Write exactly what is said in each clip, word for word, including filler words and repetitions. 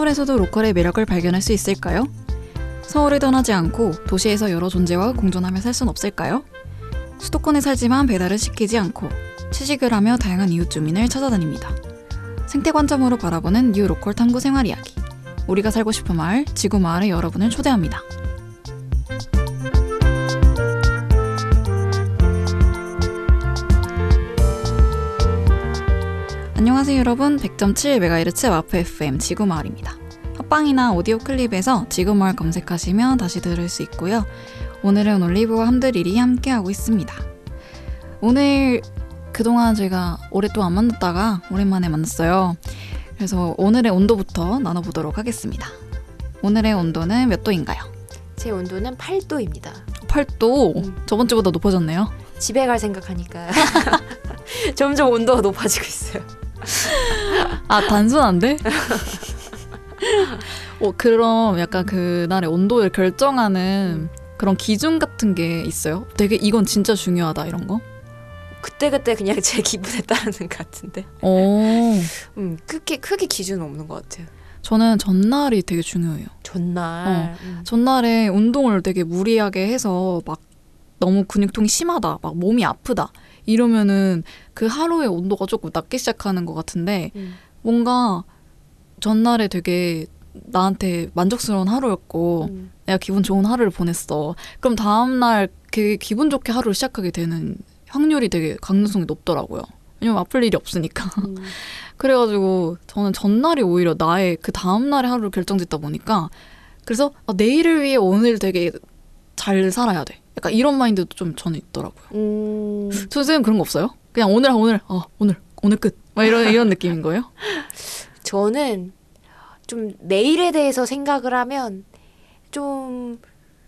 서울에서도 로컬의 매력을 발견할 수 있을까요? 서울을 떠나지 않고 도시에서 여러 존재와 공존하며 살 순 없을까요? 수도권에 살지만 배달을 시키지 않고 취직을 하며 다양한 이웃 주민을 찾아다닙니다. 생태 관점으로 바라보는 뉴 로컬 탐구 생활 이야기. 우리가 살고 싶은 마을, 지구 마을에 여러분을 초대합니다. 안녕하세요 여러분. 백 점 칠 메가헤르츠 와프 에프엠 지구마을입니다. 팟빵이나 오디오 클립에서 지구마을 검색하시면 다시 들을 수 있고요. 오늘은 올리브와 함드릴이 함께하고 있습니다. 오늘 그동안 저희가 오랫동안 안 만났다가 오랜만에 만났어요. 그래서 오늘의 온도부터 나눠보도록 하겠습니다. 오늘의 온도는 몇 도인가요? 제 온도는 팔 도입니다. 팔 도? 음. 저번 주보다 높아졌네요. 집에 갈 생각하니까 점점 온도가 높아지고 있어요. 아, 단순한데? 어, 그럼 약간 그날의 온도를 결정하는 그런 기준 같은 게 있어요? 되게 이건 진짜 중요하다 이런 거? 그때그때 그냥 제 기분에 따르는 것 같은데. 오. 음, 크게, 크게 기준은 없는 것 같아요. 저는 전날이 되게 중요해요. 전날? 어. 음. 전날에 운동을 되게 무리하게 해서 막 너무 근육통이 심하다, 막 몸이 아프다 이러면은 그 하루의 온도가 조금 낮게 시작하는 것 같은데 음. 뭔가 전날에 되게 나한테 만족스러운 하루였고 음. 내가 기분 좋은 하루를 보냈어. 그럼 다음날 그 기분 좋게 하루를 시작하게 되는 확률이 되게 가능성이 높더라고요. 왜냐면 아플 일이 없으니까. 음. 그래가지고 저는 전날이 오히려 나의 그 다음날의 하루를 결정짓다 보니까 그래서 아, 내일을 위해 오늘 되게 잘 살아야 돼. 약간 이런 마인드도 좀 저는 있더라고요. 음. 선생님 그런 거 없어요? 그냥 오늘 오늘 어 오늘 오늘 끝. 막 이런 이런 느낌인 거예요? 저는 좀 내일에 대해서 생각을 하면 좀,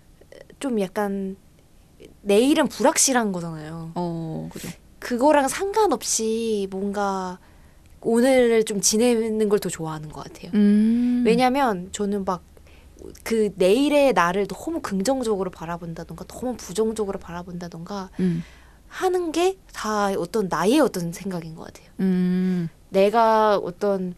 좀 약간 내일은 불확실한 거잖아요. 어, 그죠. 그거랑 상관없이 뭔가 오늘을 좀 지내는 걸 더 좋아하는 것 같아요. 음. 왜냐면 저는 막 그 내일의 나를 너무 긍정적으로 바라본다던가 너무 부정적으로 바라본다던가 음. 하는 게 다 어떤 나의 어떤 생각인 것 같아요. 음. 내가 어떤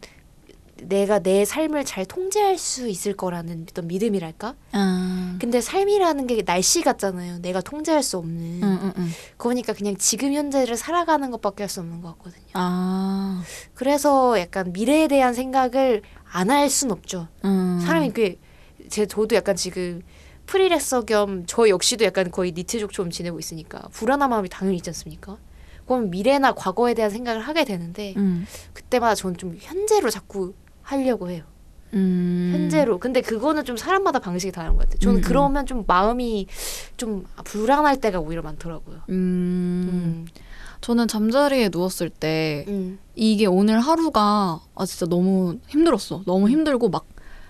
내가 내 삶을 잘 통제할 수 있을 거라는 어떤 믿음이랄까? 아. 근데 삶이라는 게 날씨 같잖아요. 내가 통제할 수 없는. 음, 음, 음. 그러니까 그냥 지금 현재를 살아가는 것밖에 할 수 없는 것 같거든요. 아. 그래서 약간 미래에 대한 생각을 안 할 순 없죠. 음. 사람이 그 제 저도 약간 지금 프리랜서 겸 저 역시도 약간 거의 니트족처럼 지내고 있으니까 불안한 마음이 당연히 있지 않습니까? 그럼 미래나 과거에 대한 생각을 하게 되는데 음. 그때마다 저는 좀 현재로 자꾸 하려고 해요. 음. 현재로. 근데 그거는 좀 사람마다 방식이 다른 것 같아요. 저는 음, 그러면 좀 마음이 좀 불안할 때가 오히려 많더라고요. 음. 음. 저는 잠자리에 누웠을 때 음. 이게 오늘 하루가 아 진짜 너무 힘들었어. 너무 힘들고 막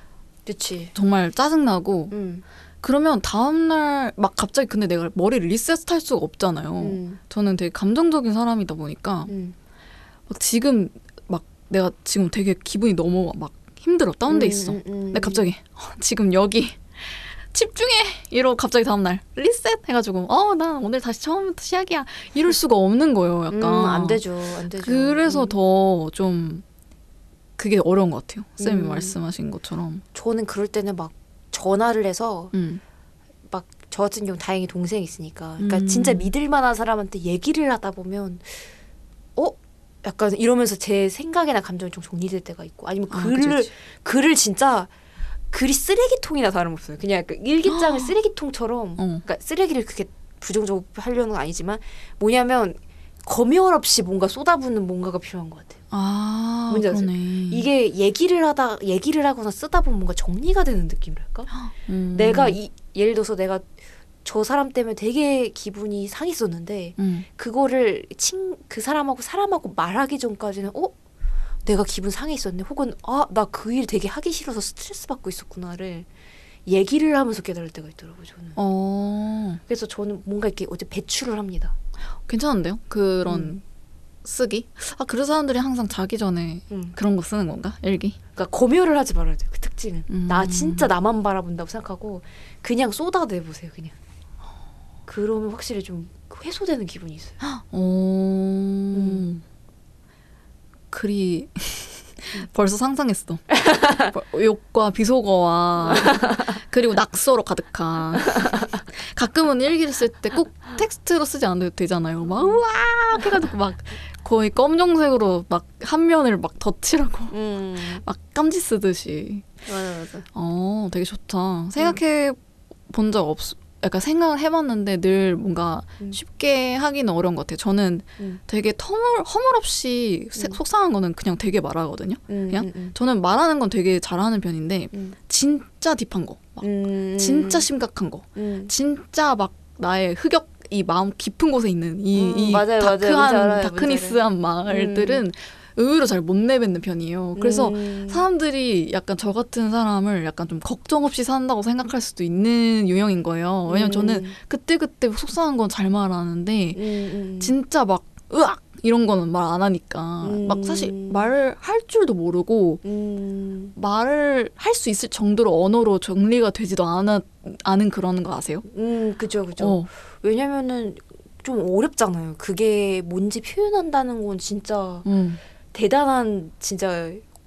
그치. 정말 짜증나고 음. 그러면 다음날 막 갑자기 근데 내가 머리를 리셋할 수가 없잖아요. 음. 저는 되게 감정적인 사람이다 보니까 음. 막 지금 막 내가 지금 되게 기분이 너무 막 힘들어 다운돼 있어. 음, 음, 음. 근데 갑자기 어, 지금 여기 집중해 이러고 갑자기 다음날 리셋 해가지고 어 나 오늘 다시 처음부터 시작이야 이럴 수가 없는 거예요. 약간 음, 안 되죠. 안 되죠. 그래서 음. 더 좀 그게 어려운 것 같아요. 쌤이 음. 말씀하신 것처럼. 저는 그럴 때는 막 전화를 해서 음. 막 저 같은 경우 다행히 동생이 있으니까 그러니까 음. 진짜 믿을 만한 사람한테 얘기를 하다 보면 어? 약간 이러면서 제 생각이나 감정이 좀 정리될 때가 있고 아니면 아, 글을 그치, 그치. 글을 진짜 글이 쓰레기통이나 다름없어요. 그냥 약간 일기장을 쓰레기통처럼 어. 그러니까 쓰레기를 그렇게 부정적으로 하려는 건 아니지만 뭐냐면 검열 없이 뭔가 쏟아붓는 뭔가가 필요한 것 같아요. 아, 뭔지 아세요? 그러네. 이게 얘기를 하다 얘기를 하거나 쓰다 보면 뭔가 정리가 되는 느낌이랄까? 음. 내가 이 예를 들어서 내가 저 사람 때문에 되게 기분이 상했었는데 음. 그거를 친 그 사람하고 사람하고 말하기 전까지는 어? 내가 기분 상해 있었네. 혹은 아, 나 그 일 되게 하기 싫어서 스트레스 받고 있었구나를 얘기를 하면서 깨달을 때가 있더라고요, 저는. 어. 그래서 저는 뭔가 이렇게 어제 배출을 합니다. 괜찮은데요? 그런 음. 쓰기? 아, 그래서 사람들이 항상 자기 전에 음. 그런 거 쓰는 건가? 일기? 그러니까 검열을 하지 말아야 돼요. 그 특징은. 음. 나 진짜 나만 바라본다고 생각하고 그냥 쏟아내보세요, 그냥. 그러면 확실히 좀 해소되는 기분이 있어요. 어. 음. 글이 벌써 상상했어. 욕과 비속어와 그리고 낙서로 가득한. 가끔은 일기를 쓸 때 꼭 텍스트로 쓰지 않아도 되잖아요. 막 우악 해가지고 막 거의 검정색으로 막 한 면을 막 덧칠하고 음. 막 깜지 쓰듯이. 맞아 맞아. 어, 되게 좋다. 생각해 본 적 없. 약간 생각을 해봤는데 늘 뭔가 음. 쉽게 하기는 어려운 것 같아요. 저는 음. 되게 터물, 허물없이 세- 음. 속상한 거는 그냥 되게 말하거든요. 음, 그냥 음, 음. 저는 말하는 건 되게 잘하는 편인데 음. 진짜 딥한 거, 막 음. 진짜 심각한 거, 음. 진짜 막 나의 흑역 이 마음 깊은 곳에 있는 이, 음, 이 맞아요, 맞아요. 뭔지 다크한 알아요, 다크니스한 말들은 의외로 잘 못 내뱉는 편이에요. 그래서 음. 사람들이 약간 저 같은 사람을 약간 좀 걱정 없이 산다고 생각할 수도 있는 유형인 거예요. 왜냐면 음. 저는 그때그때 속상한 건 잘 말하는데 음, 음. 진짜 막 으악 이런 거는 말 안 하니까 음. 막 사실 말을 할 줄도 모르고 음. 말을 할 수 있을 정도로 언어로 정리가 되지도 않아, 않은 그런 거 아세요? 음, 그죠, 그죠. 어. 왜냐면은 좀 어렵잖아요. 그게 뭔지 표현한다는 건 진짜 음. 대단한, 진짜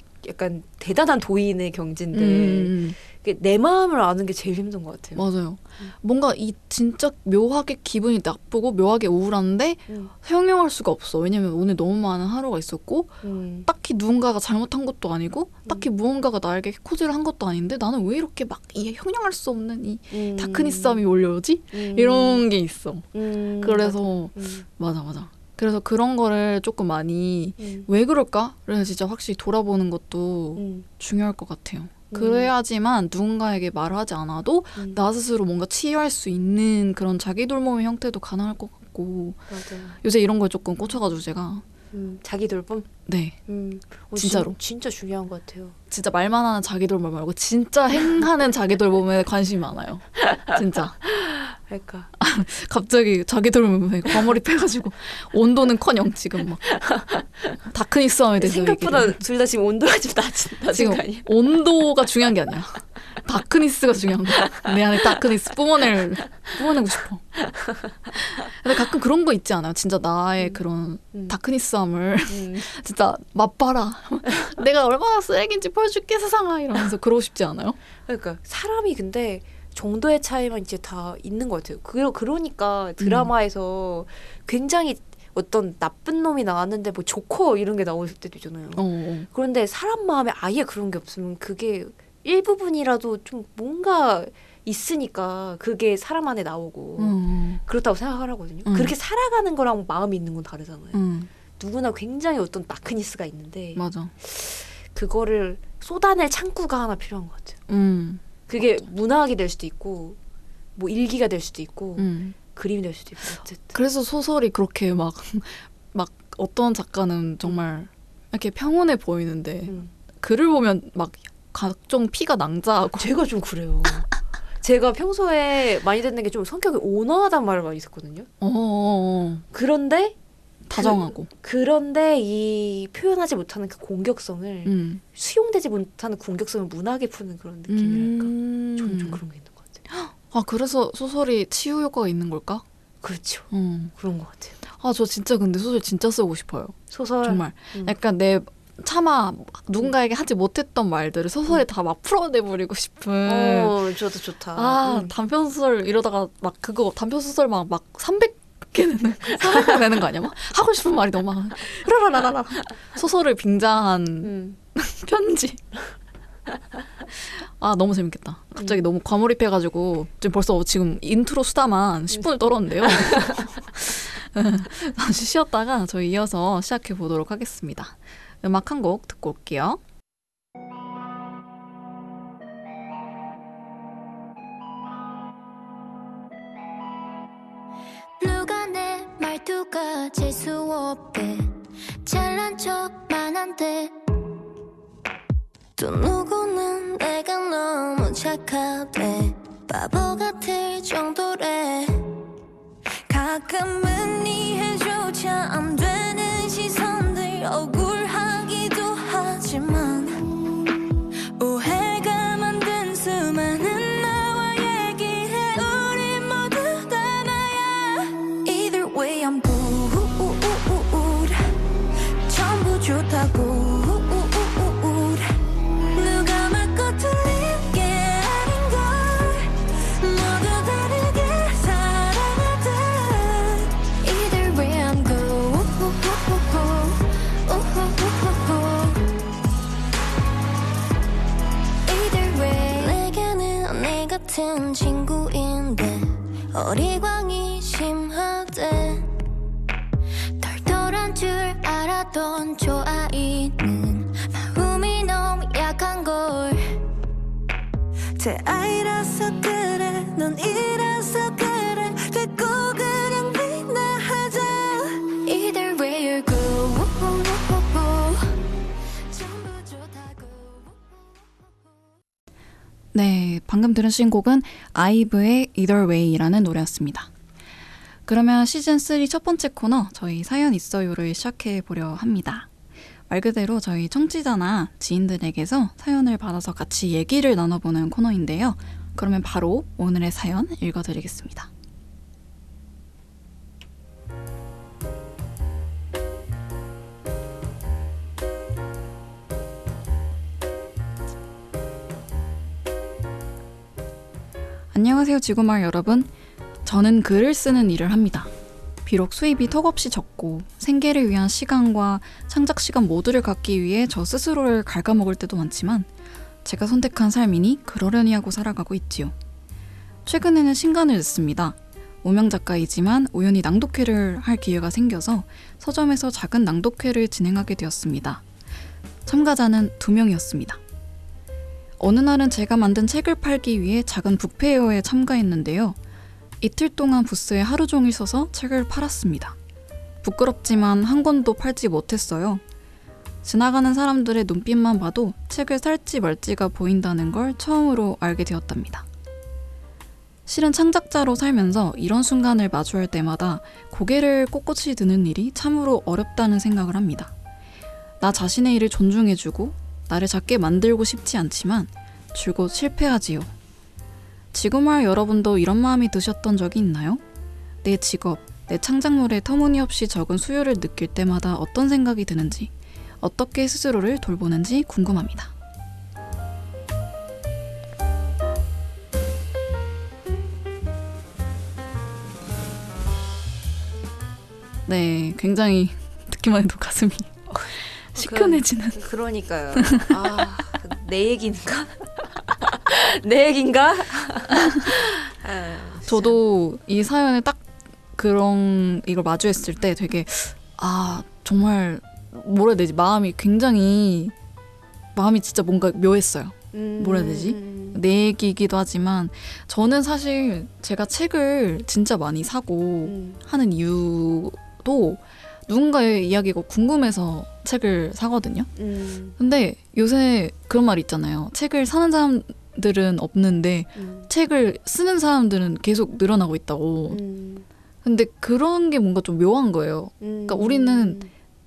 약간 대단한 도인의 경지인데 음. 그게 내 마음을 아는 게 제일 힘든 것 같아요. 맞아요. 음. 뭔가 이 진짜 묘하게 기분이 나쁘고 묘하게 우울한데 음. 형용할 수가 없어. 왜냐면 오늘 너무 많은 하루가 있었고 음. 딱히 누군가가 잘못한 것도 아니고 딱히 무언가가 나에게 해코지를 한 것도 아닌데 나는 왜 이렇게 막 이 형용할 수 없는 이 음. 다크니스함이 몰려오지? 음. 이런 게 있어. 음. 그래서 음. 맞아 맞아. 그래서 그런 거를 조금 많이 음. 왜 그럴까를 진짜 확실히 돌아보는 것도 음. 중요할 것 같아요. 그래야지만 누군가에게 말하지 않아도 음. 나 스스로 뭔가 치유할 수 있는 그런 자기 돌봄의 형태도 가능할 것 같고 맞아요. 요새 이런 거에 조금 꽂혀가지고 제가 음. 자기 돌봄? 네 음. 어, 진짜로. 진, 진짜 중요한 것 같아요. 진짜 말만 하는 자기 돌봄 말고 진짜 행하는 자기 돌봄에 관심이 많아요. 진짜 그러니까 갑자기 자기 돌봄에 과몰입해가지고 온도는커녕 지금 막 다크니스함에 대해서 생각보다 얘기를. 둘 다 지금 온도가 좀 낮은, 낮은 지금 거 아니에요? 온도가 중요한 게 아니야. 다크니스가 중요한 거야. 내 안에 다크니스 뿜어낼, 뿜어내고 싶어. 근데 가끔 그런 거 있지 않아요? 진짜 나의 음. 그런 음. 다크니스함을 음. 진짜 맛봐라. 내가 얼마나 쓰레기인지 보여줄게 세상아 이러면서 그러고 싶지 않아요? 그러니까 사람이 근데 정도의 차이만 이제 다 있는 것 같아요. 그, 그러니까 드라마에서 음. 굉장히 어떤 나쁜 놈이 나왔는데 뭐 조커 이런 게 나올 때도 있잖아요. 어. 그런데 사람 마음에 아예 그런 게 없으면 그게 일부분이라도 좀 뭔가 있으니까 그게 사람 안에 나오고 음. 그렇다고 생각하거든요. 음. 그렇게 살아가는 거랑 마음이 있는 건 다르잖아요. 음. 누구나 굉장히 어떤 다크니스가 있는데 맞아. 그거를 쏟아낼 창구가 하나 필요한 것 같아요. 음. 그게 맞아. 문학이 될 수도 있고 뭐 일기가 될 수도 있고 음. 그림이 될 수도 있고 어쨌든. 그래서 소설이 그렇게 막, 막 어떤 작가는 정말 이렇게 평온해 보이는데 음. 글을 보면 막 각종 피가 낭자하고 제가 좀 그래요. 제가 평소에 많이 듣는 게 좀 성격이 온화하단 말을 많이 듣거든요. 어어어. 그런데 다정하고 그, 그런데 이 표현하지 못하는 그 공격성을 음. 수용되지 못하는 공격성을 문학에 푸는 그런 느낌이랄까. 음. 저는 좀 그런 게 있는 것 같아요. 아 그래서 소설이 치유 효과가 있는 걸까? 그렇죠. 음. 그런 것 같아요. 아 저 진짜 근데 소설 진짜 쓰고 싶어요. 소설 정말 음. 약간 내 차마 누군가에게 하지 못했던 말들을 소설에 다 막 풀어내버리고 싶은. 어, 저도 좋다. 아 음. 단편 소설 이러다가 막 그거 단편 소설 막 막 삼백 개 내는 삼백 개 내는 거 아니야? 막 하고 싶은 말이 너무 많아. 라라라라라 소설을 빙자한 음. 편지. 아 너무 재밌겠다. 갑자기 음. 너무 과몰입해가지고 지금 벌써 지금 인트로 수다만 십 분을 떨었는데요. 잠시 쉬었다가 저희 이어서 시작해 보도록 하겠습니다. 음악 한 곡 듣고 올게요. 누가 내 말투가 재수없대 잘난 척만 한대 또 누구는 내가 너무 착하대 바보 같을 정도래 가끔은 이해조차 안 되는 시선들 억울하기도 하지만 오해가 만든 수많은 나와 얘기해 우리 모두 다 나야 Either way I'm good 전부 좋다고 친구인데 어리광이 심하대 털털한 줄 알았던 저 아이는 마음이 너무 약한 걸 제 아이라서 그래 넌 이라서 그래 됐고 그냥 빛나하자 Either way you go 전부 좋다고 네, 방금 들으신 곡은 아이브의 Either Way라는 노래였습니다. 그러면 시즌삼 첫 번째 코너 저희 사연 있어요를 시작해 보려 합니다. 말 그대로 저희 청취자나 지인들에게서 사연을 받아서 같이 얘기를 나눠보는 코너인데요. 그러면 바로 오늘의 사연 읽어드리겠습니다. 안녕하세요 지구마을 여러분. 저는 글을 쓰는 일을 합니다. 비록 수입이 턱없이 적고 생계를 위한 시간과 창작 시간 모두를 갖기 위해 저 스스로를 갉아먹을 때도 많지만 제가 선택한 삶이니 그러려니 하고 살아가고 있지요. 최근에는 신간을 냈습니다. 무명 작가이지만 우연히 낭독회를 할 기회가 생겨서 서점에서 작은 낭독회를 진행하게 되었습니다. 참가자는 두 명이었습니다. 어느 날은 제가 만든 책을 팔기 위해 작은 북페어에 참가했는데요. 이틀 동안 부스에 하루 종일 서서 책을 팔았습니다. 부끄럽지만 한 권도 팔지 못했어요. 지나가는 사람들의 눈빛만 봐도 책을 살지 말지가 보인다는 걸 처음으로 알게 되었답니다. 실은 창작자로 살면서 이런 순간을 마주할 때마다 고개를 꼿꼿이 드는 일이 참으로 어렵다는 생각을 합니다. 나 자신의 일을 존중해주고 나를 작게 만들고 싶지 않지만 줄곧 실패하지요. 지구마을 여러분도 이런 마음이 드셨던 적이 있나요? 내 직업, 내 창작물에 터무니없이 적은 수요를 느낄 때마다 어떤 생각이 드는지, 어떻게 스스로를 돌보는지 궁금합니다. 네, 굉장히 듣기만 해도 가슴이 시큰해지는. 그, 그러니까요. 아, 내 얘기인가? 내 얘기인가? 아, 저도 이 사연에 딱 그런 이걸 마주했을 때 되게 아 정말 뭐라 해야 되지? 마음이 굉장히 마음이 진짜 뭔가 묘했어요. 음, 뭐라 해야 되지? 음. 내 얘기이기도 하지만 저는 사실 제가 책을 진짜 많이 사고 음. 하는 이유도 누군가의 이야기가 궁금해서 책을 사거든요. 음. 근데 요새 그런 말 있잖아요. 책을 사는 사람들은 없는데 음. 책을 쓰는 사람들은 계속 늘어나고 있다고. 음. 근데 그런 게 뭔가 좀 묘한 거예요. 음. 그러니까 우리는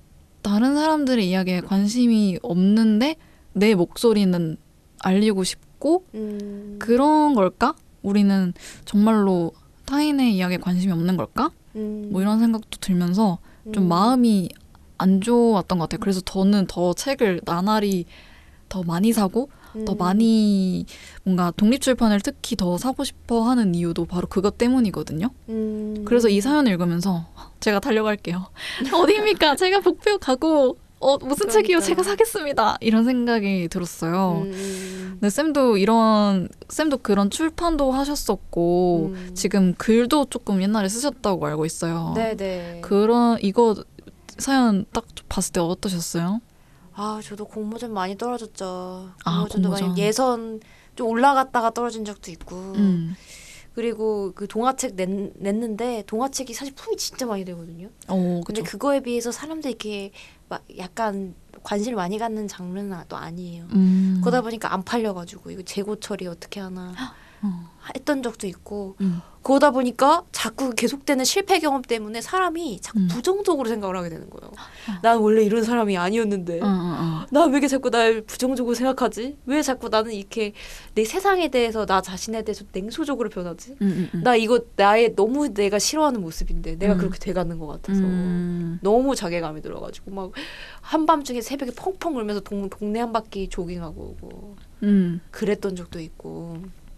다른 사람들의 이야기에 관심이 없는데 내 목소리는 알리고 싶고 음. 그런 걸까? 우리는 정말로 타인의 이야기에 관심이 없는 걸까? 음. 뭐 이런 생각도 들면서 좀 음. 마음이 안 좋았던 것 같아요. 그래서 저는 더 책을 나날이 더 많이 사고 음. 더 많이 뭔가 독립출판을 특히 더 사고 싶어 하는 이유도 바로 그것 때문이거든요. 음. 그래서 이 사연을 읽으면서 제가 달려갈게요. 어디입니까? 제가 목표 가고 어, 무슨 그러니까. 책이요? 제가 사겠습니다. 이런 생각이 들었어요. 음. 근데 쌤도 이런 쌤도 그런 출판도 하셨었고 음. 지금 글도 조금 옛날에 쓰셨다고 알고 있어요. 네네. 그런 이거 사연 딱 봤을 때 어떠셨어요? 아, 저도 공모전 많이 떨어졌죠. 아, 공모전도 공모전. 많이 예선 좀 올라갔다가 떨어진 적도 있고. 음. 그리고 그 동화책 냈, 냈는데 동화책이 사실 품이 진짜 많이 되거든요. 어, 근데 그죠. 그거에 비해서 사람들이 이렇게 막 약간 관심을 많이 갖는 장르는 또 아니에요. 음. 그러다 보니까 안 팔려가지고 이거 재고 처리 어떻게 하나 어. 했던 적도 있고 음. 그러다 보니까 자꾸 계속되는 실패 경험 때문에 사람이 자꾸 음. 부정적으로 생각을 하게 되는 거예요. 난 원래 이런 사람이 아니었는데 어, 어, 어. 나 왜 이렇게 자꾸 날 부정적으로 생각하지? 왜 자꾸 나는 이렇게 내 세상에 대해서 나 자신에 대해서 냉소적으로 변하지? 음, 음, 음. 나 이거 나의 너무 내가 싫어하는 모습인데 내가 음. 그렇게 돼가는 것 같아서 음. 너무 자괴감이 들어가지고 막 한밤중에 새벽에 펑펑 울면서 동, 동네 한 바퀴 조깅하고 오고 음. 그랬던 적도 있고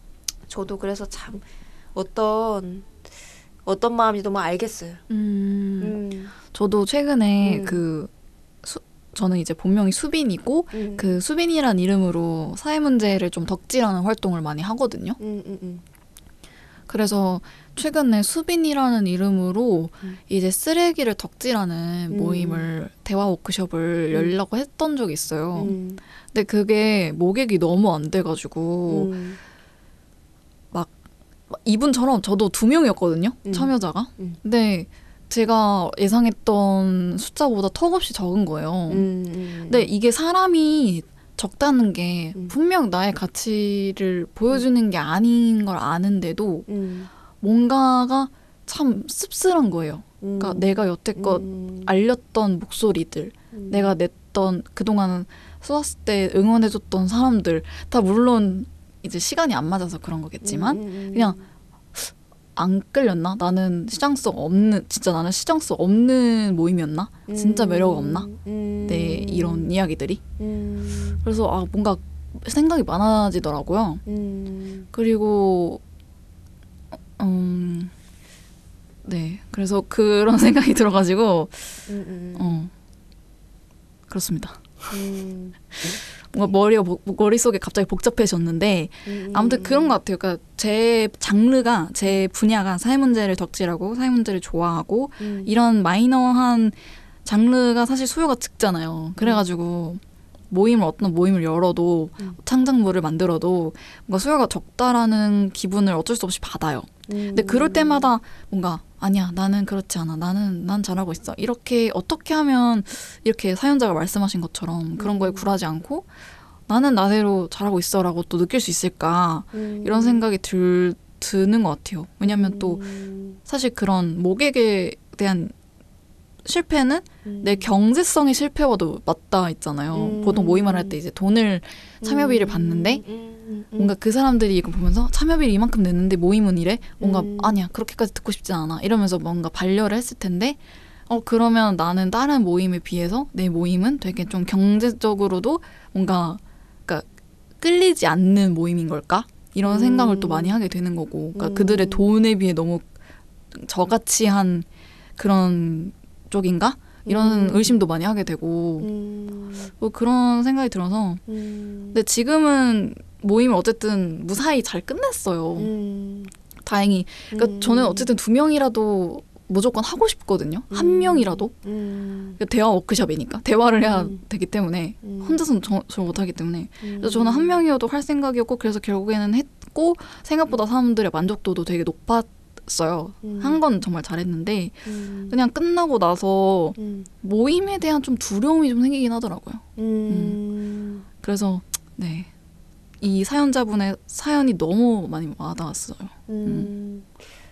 저도 그래서 참 어떤 어떤 마음인지 너무 알겠어요. 음. 음. 저도 최근에 음. 그 수, 저는 이제 본명이 수빈이고 음. 그 수빈이란 이름으로 사회 문제를 좀 덕질하는 활동을 많이 하거든요. 음, 음, 음. 그래서 최근에 수빈이라는 이름으로 음. 이제 쓰레기를 덕질하는 음. 모임을 대화 워크숍을 음. 열려고 했던 적이 있어요. 음. 근데 그게 모객이 너무 안 돼가지고 음. 이분처럼 저도 두 명이었거든요. 음. 참여자가. 음. 근데 제가 예상했던 숫자보다 턱없이 적은 거예요. 음. 음. 근데 이게 사람이 적다는 게 음. 분명 나의 가치를 보여주는 게 아닌 걸 아는데도 음. 뭔가가 참 씁쓸한 거예요. 음. 그러니까 내가 여태껏 음. 알렸던 목소리들, 음. 내가 냈던 그동안 수았을 때 응원해줬던 사람들 다 물론 이제 시간이 안 맞아서 그런 거겠지만 음. 음. 그냥 안 끌렸나? 나는 시장성 없는 진짜 나는 시장성 없는 모임이었나? 진짜 매력 없나? 음. 네, 이런 이야기들이. 음. 그래서 아 뭔가 생각이 많아지더라고요. 음. 그리고 음, 네, 그래서 그런 생각이 들어가지고 음. 음. 어 그렇습니다. 음. 뭔가 머리가 복- 머릿속에 갑자기 복잡해졌는데 음. 아무튼 그런 것 같아요. 그러니까 제 장르가 제 분야가 사회 문제를 덕질하고 사회 문제를 좋아하고 음. 이런 마이너한 장르가 사실 수요가 적잖아요. 그래가지고 모임을 어떤 모임을 열어도 음. 창작물을 만들어도 뭔가 수요가 적다라는 기분을 어쩔 수 없이 받아요. 근데 그럴 때마다 뭔가 아니야 나는 그렇지 않아 나는 난 잘하고 있어 이렇게 어떻게 하면 이렇게 사연자가 말씀하신 것처럼 그런 거에 음. 굴하지 않고 나는 나대로 잘하고 있어라고 또 느낄 수 있을까 음. 이런 생각이 들, 드는 것 같아요. 왜냐하면 또 음. 사실 그런 모객에 대한 실패는 음. 내 경제성의 실패와도 맞닿아 있잖아요. 음. 보통 모임을 할 때 이제 돈을 참여비를 음. 받는데 음. 음. 뭔가 그 사람들이 이거 보면서 참여비를 이만큼 냈는데 모임은 이래? 뭔가 음. 아니야 그렇게까지 듣고 싶지 않아 이러면서 뭔가 반려를 했을 텐데 어 그러면 나는 다른 모임에 비해서 내 모임은 되게 좀 경제적으로도 뭔가 그러니까 끌리지 않는 모임인 걸까? 이런 음. 생각을 또 많이 하게 되는 거고 그러니까 음. 그들의 돈에 비해 너무 저가치한 그런 쪽인가? 이런 음. 의심도 많이 하게 되고 음. 뭐 그런 생각이 들어서 음. 근데 지금은 모임을 어쨌든 무사히 잘 끝냈어요. 음. 다행히. 그러니까 음. 저는 어쨌든 두 명이라도 무조건 하고 싶거든요. 한 음. 명이라도. 음. 그러니까 대화 워크숍이니까. 대화를 해야 음. 되기 때문에. 음. 혼자서는 저, 저 못하기 때문에. 음. 그래서 저는 한 명이어도 할 생각이었고 그래서 결국에는 했고 생각보다 사람들의 만족도도 되게 높았어요. 음. 한 건 정말 잘했는데 음. 그냥 끝나고 나서 음. 모임에 대한 좀 두려움이 좀 생기긴 하더라고요. 음. 그래서 네. 이 사연자분의 사연이 너무 많이 와닿았어요. 음.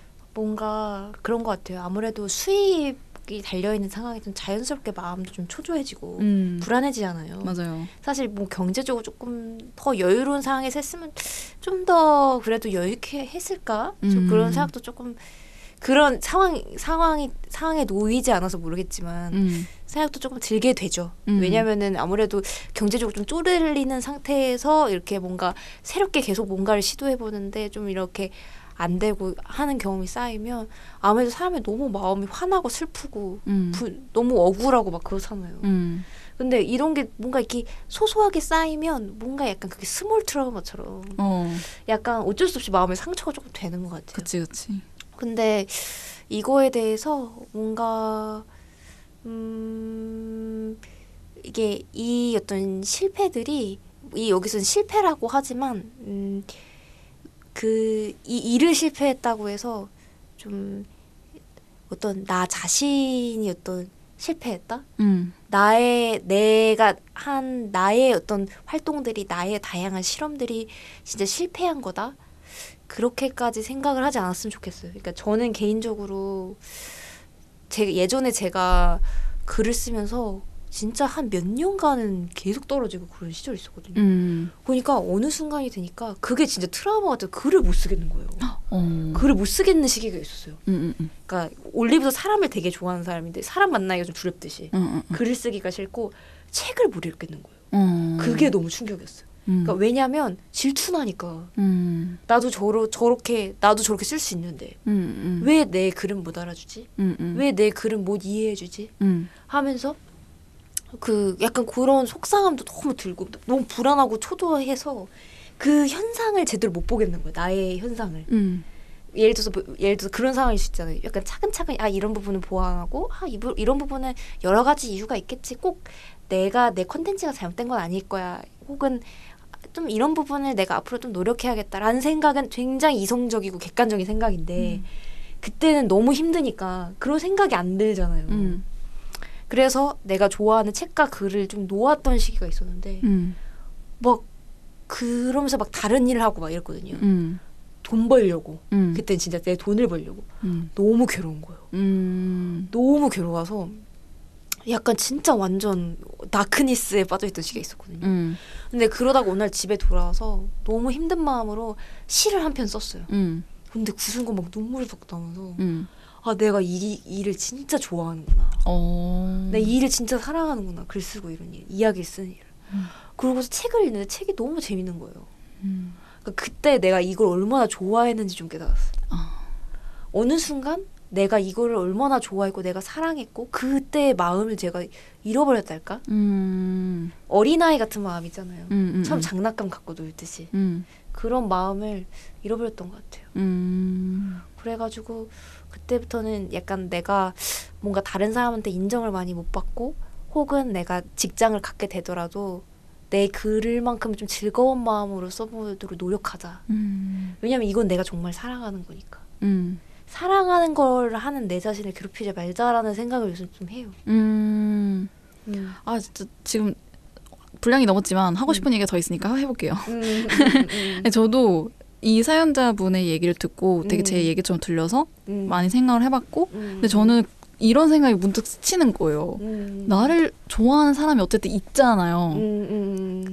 뭔가 그런 것 같아요. 아무래도 수입이 달려있는 상황이 좀 자연스럽게 마음도 좀 초조해지고 음, 불안해지잖아요. 맞아요. 사실 뭐 경제적으로 조금 더 여유로운 상황에서 했으면 좀 더 그래도 여유 있게 했을까? 좀 음. 그런 생각도 조금 그런 상황 상황이 상황에 놓이지 않아서 모르겠지만 음, 생각도 조금 들게 되죠. 음. 왜냐면은 아무래도 경제적으로 좀 쪼들리는 상태에서 이렇게 뭔가 새롭게 계속 뭔가를 시도해 보는데 좀 이렇게 안 되고 하는 경험이 쌓이면 아무래도 사람이 너무 마음이 화나고 슬프고 음, 부, 너무 억울하고 막 그렇잖아요. 음, 근데 이런 게 뭔가 이렇게 소소하게 쌓이면 뭔가 약간 그게 스몰 트라우마처럼 어, 약간 어쩔 수 없이 마음에 상처가 조금 되는 것 같아요. 그치, 그치. 근데 이거에 대해서 뭔가 음 이게 이 어떤 실패들이 이 여기서는 실패라고 하지만 음 그 이 일을 실패했다고 해서 좀 어떤 나 자신이 어떤 실패했다? 음, 나의 내가 한 나의 어떤 활동들이 나의 다양한 실험들이 진짜 실패한 거다. 그렇게까지 생각을 하지 않았으면 좋겠어요. 그러니까 저는 개인적으로 제 예전에 제가 글을 쓰면서 진짜 한 몇 년간은 계속 떨어지고 그런 시절이 있었거든요. 음, 그러니까 어느 순간이 되니까 그게 진짜 트라우마 같아서 글을 못 쓰겠는 거예요. 어, 글을 못 쓰겠는 시기가 있었어요. 음, 음, 음, 그러니까 올리브도 사람을 되게 좋아하는 사람인데 사람 만나기가 좀 두렵듯이 음, 음, 음. 글을 쓰기가 싫고 책을 못 읽겠는 거예요. 어, 그게 너무 충격이었어요. 음, 그러니까 왜냐면 질투나니까 음, 나도 저러, 저렇게 나도 저렇게 쓸 수 있는데 음, 음, 왜 내 글은 못 알아주지? 음, 음, 왜 내 글은 못 이해해주지? 음, 하면서 그 약간 그런 속상함도 너무 들고 너무 불안하고 초조해서 그 현상을 제대로 못 보겠는 거예요. 나의 현상을. 음, 예를 들어서 뭐- 예를 들어서 그런 상황일 수 있잖아요. 약간 차근차근 아 이런 부분은 보완하고 아 이, 부- 이런 부분은 여러 가지 이유가 있겠지. 꼭 내가 내 컨텐츠가 잘못된 건 아닐 거야. 혹은 좀 이런 부분을 내가 앞으로 좀 노력해야겠다라는 생각은 굉장히 이성적이고 객관적인 생각인데 음. 그때는 너무 힘드니까 그런 생각이 안 들잖아요. 음. 그래서 내가 좋아하는 책과 글을 좀 놓았던 시기가 있었는데 음. 막 그러면서 막 다른 일을 하고 막 이랬거든요. 음. 돈 벌려고. 음. 그땐 진짜 내 돈을 벌려고. 음. 너무 괴로운 거예요. 음. 너무 괴로워서 약간 진짜 완전 다크니스에 빠져있던 시기가 있었거든요. 음. 근데 그러다가 어느 날 집에 돌아와서 너무 힘든 마음으로 시를 한 편 썼어요. 음. 근데 그 순간 막 눈물이 쏙 나면서 음. 아 내가 이, 이 일을 진짜 좋아하는구나. 어. 내가 이 일을 진짜 사랑하는구나. 글 쓰고 이런 일, 이야기를 쓰는 일을. 음. 그러고서 책을 읽는데 책이 너무 재밌는 거예요. 음. 그러니까 그때 내가 이걸 얼마나 좋아했는지 좀 깨달았어요. 아. 어느 순간 내가 이거를 얼마나 좋아했고 내가 사랑했고 그때의 마음을 제가 잃어버렸달까? 음. 어린아이 같은 마음 있잖아요. 음. 음. 처음 장난감 갖고 놀듯이. 음. 그런 마음을 잃어버렸던 것 같아요. 음. 그래가지고 그때부터는 약간 내가 뭔가 다른 사람한테 인정을 많이 못 받고 혹은 내가 직장을 갖게 되더라도 내 글만큼 좀 즐거운 마음으로 써보도록 노력하자. 음. 왜냐면 이건 내가 정말 사랑하는 거니까. 음. 사랑하는 걸 하는 내 자신을 괴롭히지 말자라는 생각을 요즘 좀 해요. 음. 음. 아 진짜 지금 분량이 넘었지만 하고 싶은 얘기가 더 있으니까 해볼게요. 음, 음, 음, 네, 저도 이 사연자분의 얘기를 듣고 되게 음. 제 얘기처럼 들려서 음. 많이 생각을 해봤고 음. 근데 저는 이런 생각이 문득 스치는 거예요. 음. 나를 좋아하는 사람이 어쨌든 있잖아요. 음, 음,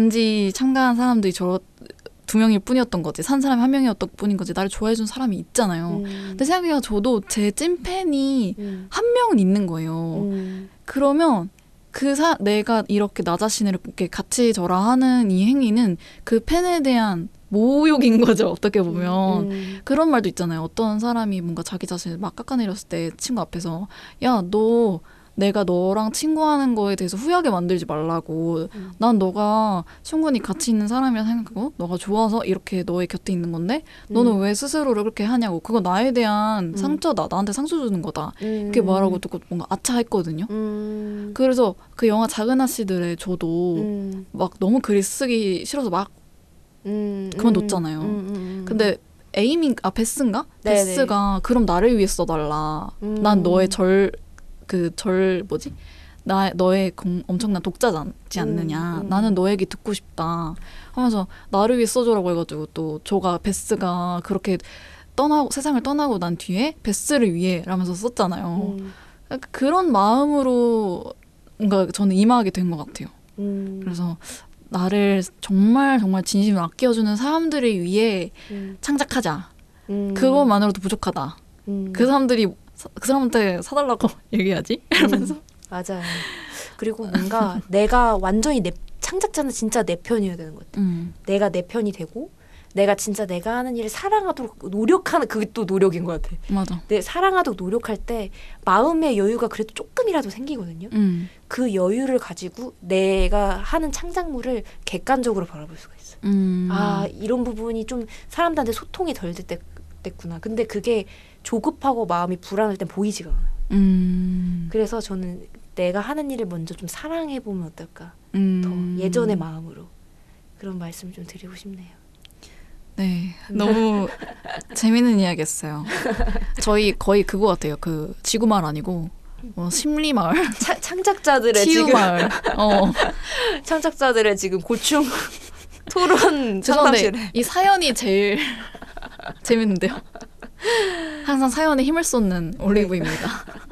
단지 참가한 사람들이 저 두 명일 뿐이었던 거지. 산 사람이 한 명이었던 뿐인 거지. 나를 좋아해준 사람이 있잖아요. 음. 근데 생각해보니까 저도 제 찐팬이 음. 한 명은 있는 거예요. 음. 그러면 그 사, 내가 이렇게 나 자신을 이렇게 같이 저라 하는 이 행위는 그 팬에 대한 모욕인 거죠. 어떻게 보면. 음. 그런 말도 있잖아요. 어떤 사람이 뭔가 자기 자신을 막 깎아내렸을 때 친구 앞에서 야, 너 내가 너랑 친구하는 거에 대해서 후회하게 만들지 말라고. 음. 난 너가 충분히 가치 있는 사람이라 생각하고 너가 좋아서 이렇게 너의 곁에 있는 건데 너는 왜 스스로를 그렇게 하냐고. 그거 나에 대한 음. 상처다. 나한테 상처 주는 거다. 음. 이렇게 말하고 듣고 뭔가 아차했거든요. 음. 그래서 그 영화 작은 아씨들에 저도 음. 막 너무 글이 쓰기 싫어서 막 음. 그만뒀잖아요. 음. 음. 음. 근데 에이미 아 베스인가? 네네. 베스가 그럼 나를 위해 써달라. 음. 난 너의 절 그 절 뭐지? 나 너의 공, 엄청난 독자지 않느냐. 음, 음. 나는 너 얘기 듣고 싶다. 하면서 나를 위해 써줘라고 해가지고 또 저가 베스가 그렇게 떠나고 세상을 떠나고 난 뒤에 베스를 위해 라면서 썼잖아요. 음. 그러니까 그런 마음으로 뭔가 저는 임하게 된 것 같아요. 음. 그래서 나를 정말 정말 진심으로 아껴주는 사람들을 위해 음. 창작하자. 음. 그것만으로도 부족하다. 음. 그 사람들이 사- 그 사람한테 사달라고 얘기하지? 이러면서 음. 맞아요. 그리고 뭔가 내가 완전히 내 창작자는 진짜 내 편이어야 되는 것 같아. 음. 내가 내 편이 되고 내가 진짜 내가 하는 일을 사랑하도록 노력하는 그게 또 노력인 것 같아. 맞아. 내 사랑하도록 노력할 때 마음의 여유가 그래도 조금이라도 생기거든요. 음. 그 여유를 가지고 내가 하는 창작물을 객관적으로 바라볼 수가 있어요. 음. 아 이런 부분이 좀 사람들한테 소통이 덜 될 때, 됐구나. 근데 그게 조급하고 마음이 불안할 땐 보이지가 않아요. 음. 그래서 저는 내가 하는 일을 먼저 좀 사랑해보면 어떨까. 음. 더 예전의 마음으로. 그런 말씀 좀 드리고 싶네요. 네. 너무 재밌는 이야기였어요. 저희 거의 그거 같아요. 그 지구마을 아니고 어, 심리마을, 차, 창작자들의 지금 치유마을. 어. 창작자들의 지금 고충 토론 죄송한데 상담실에. 이 사연이 제일 재밌는데요. 항상 사연에 힘을 쏟는 올리브입니다.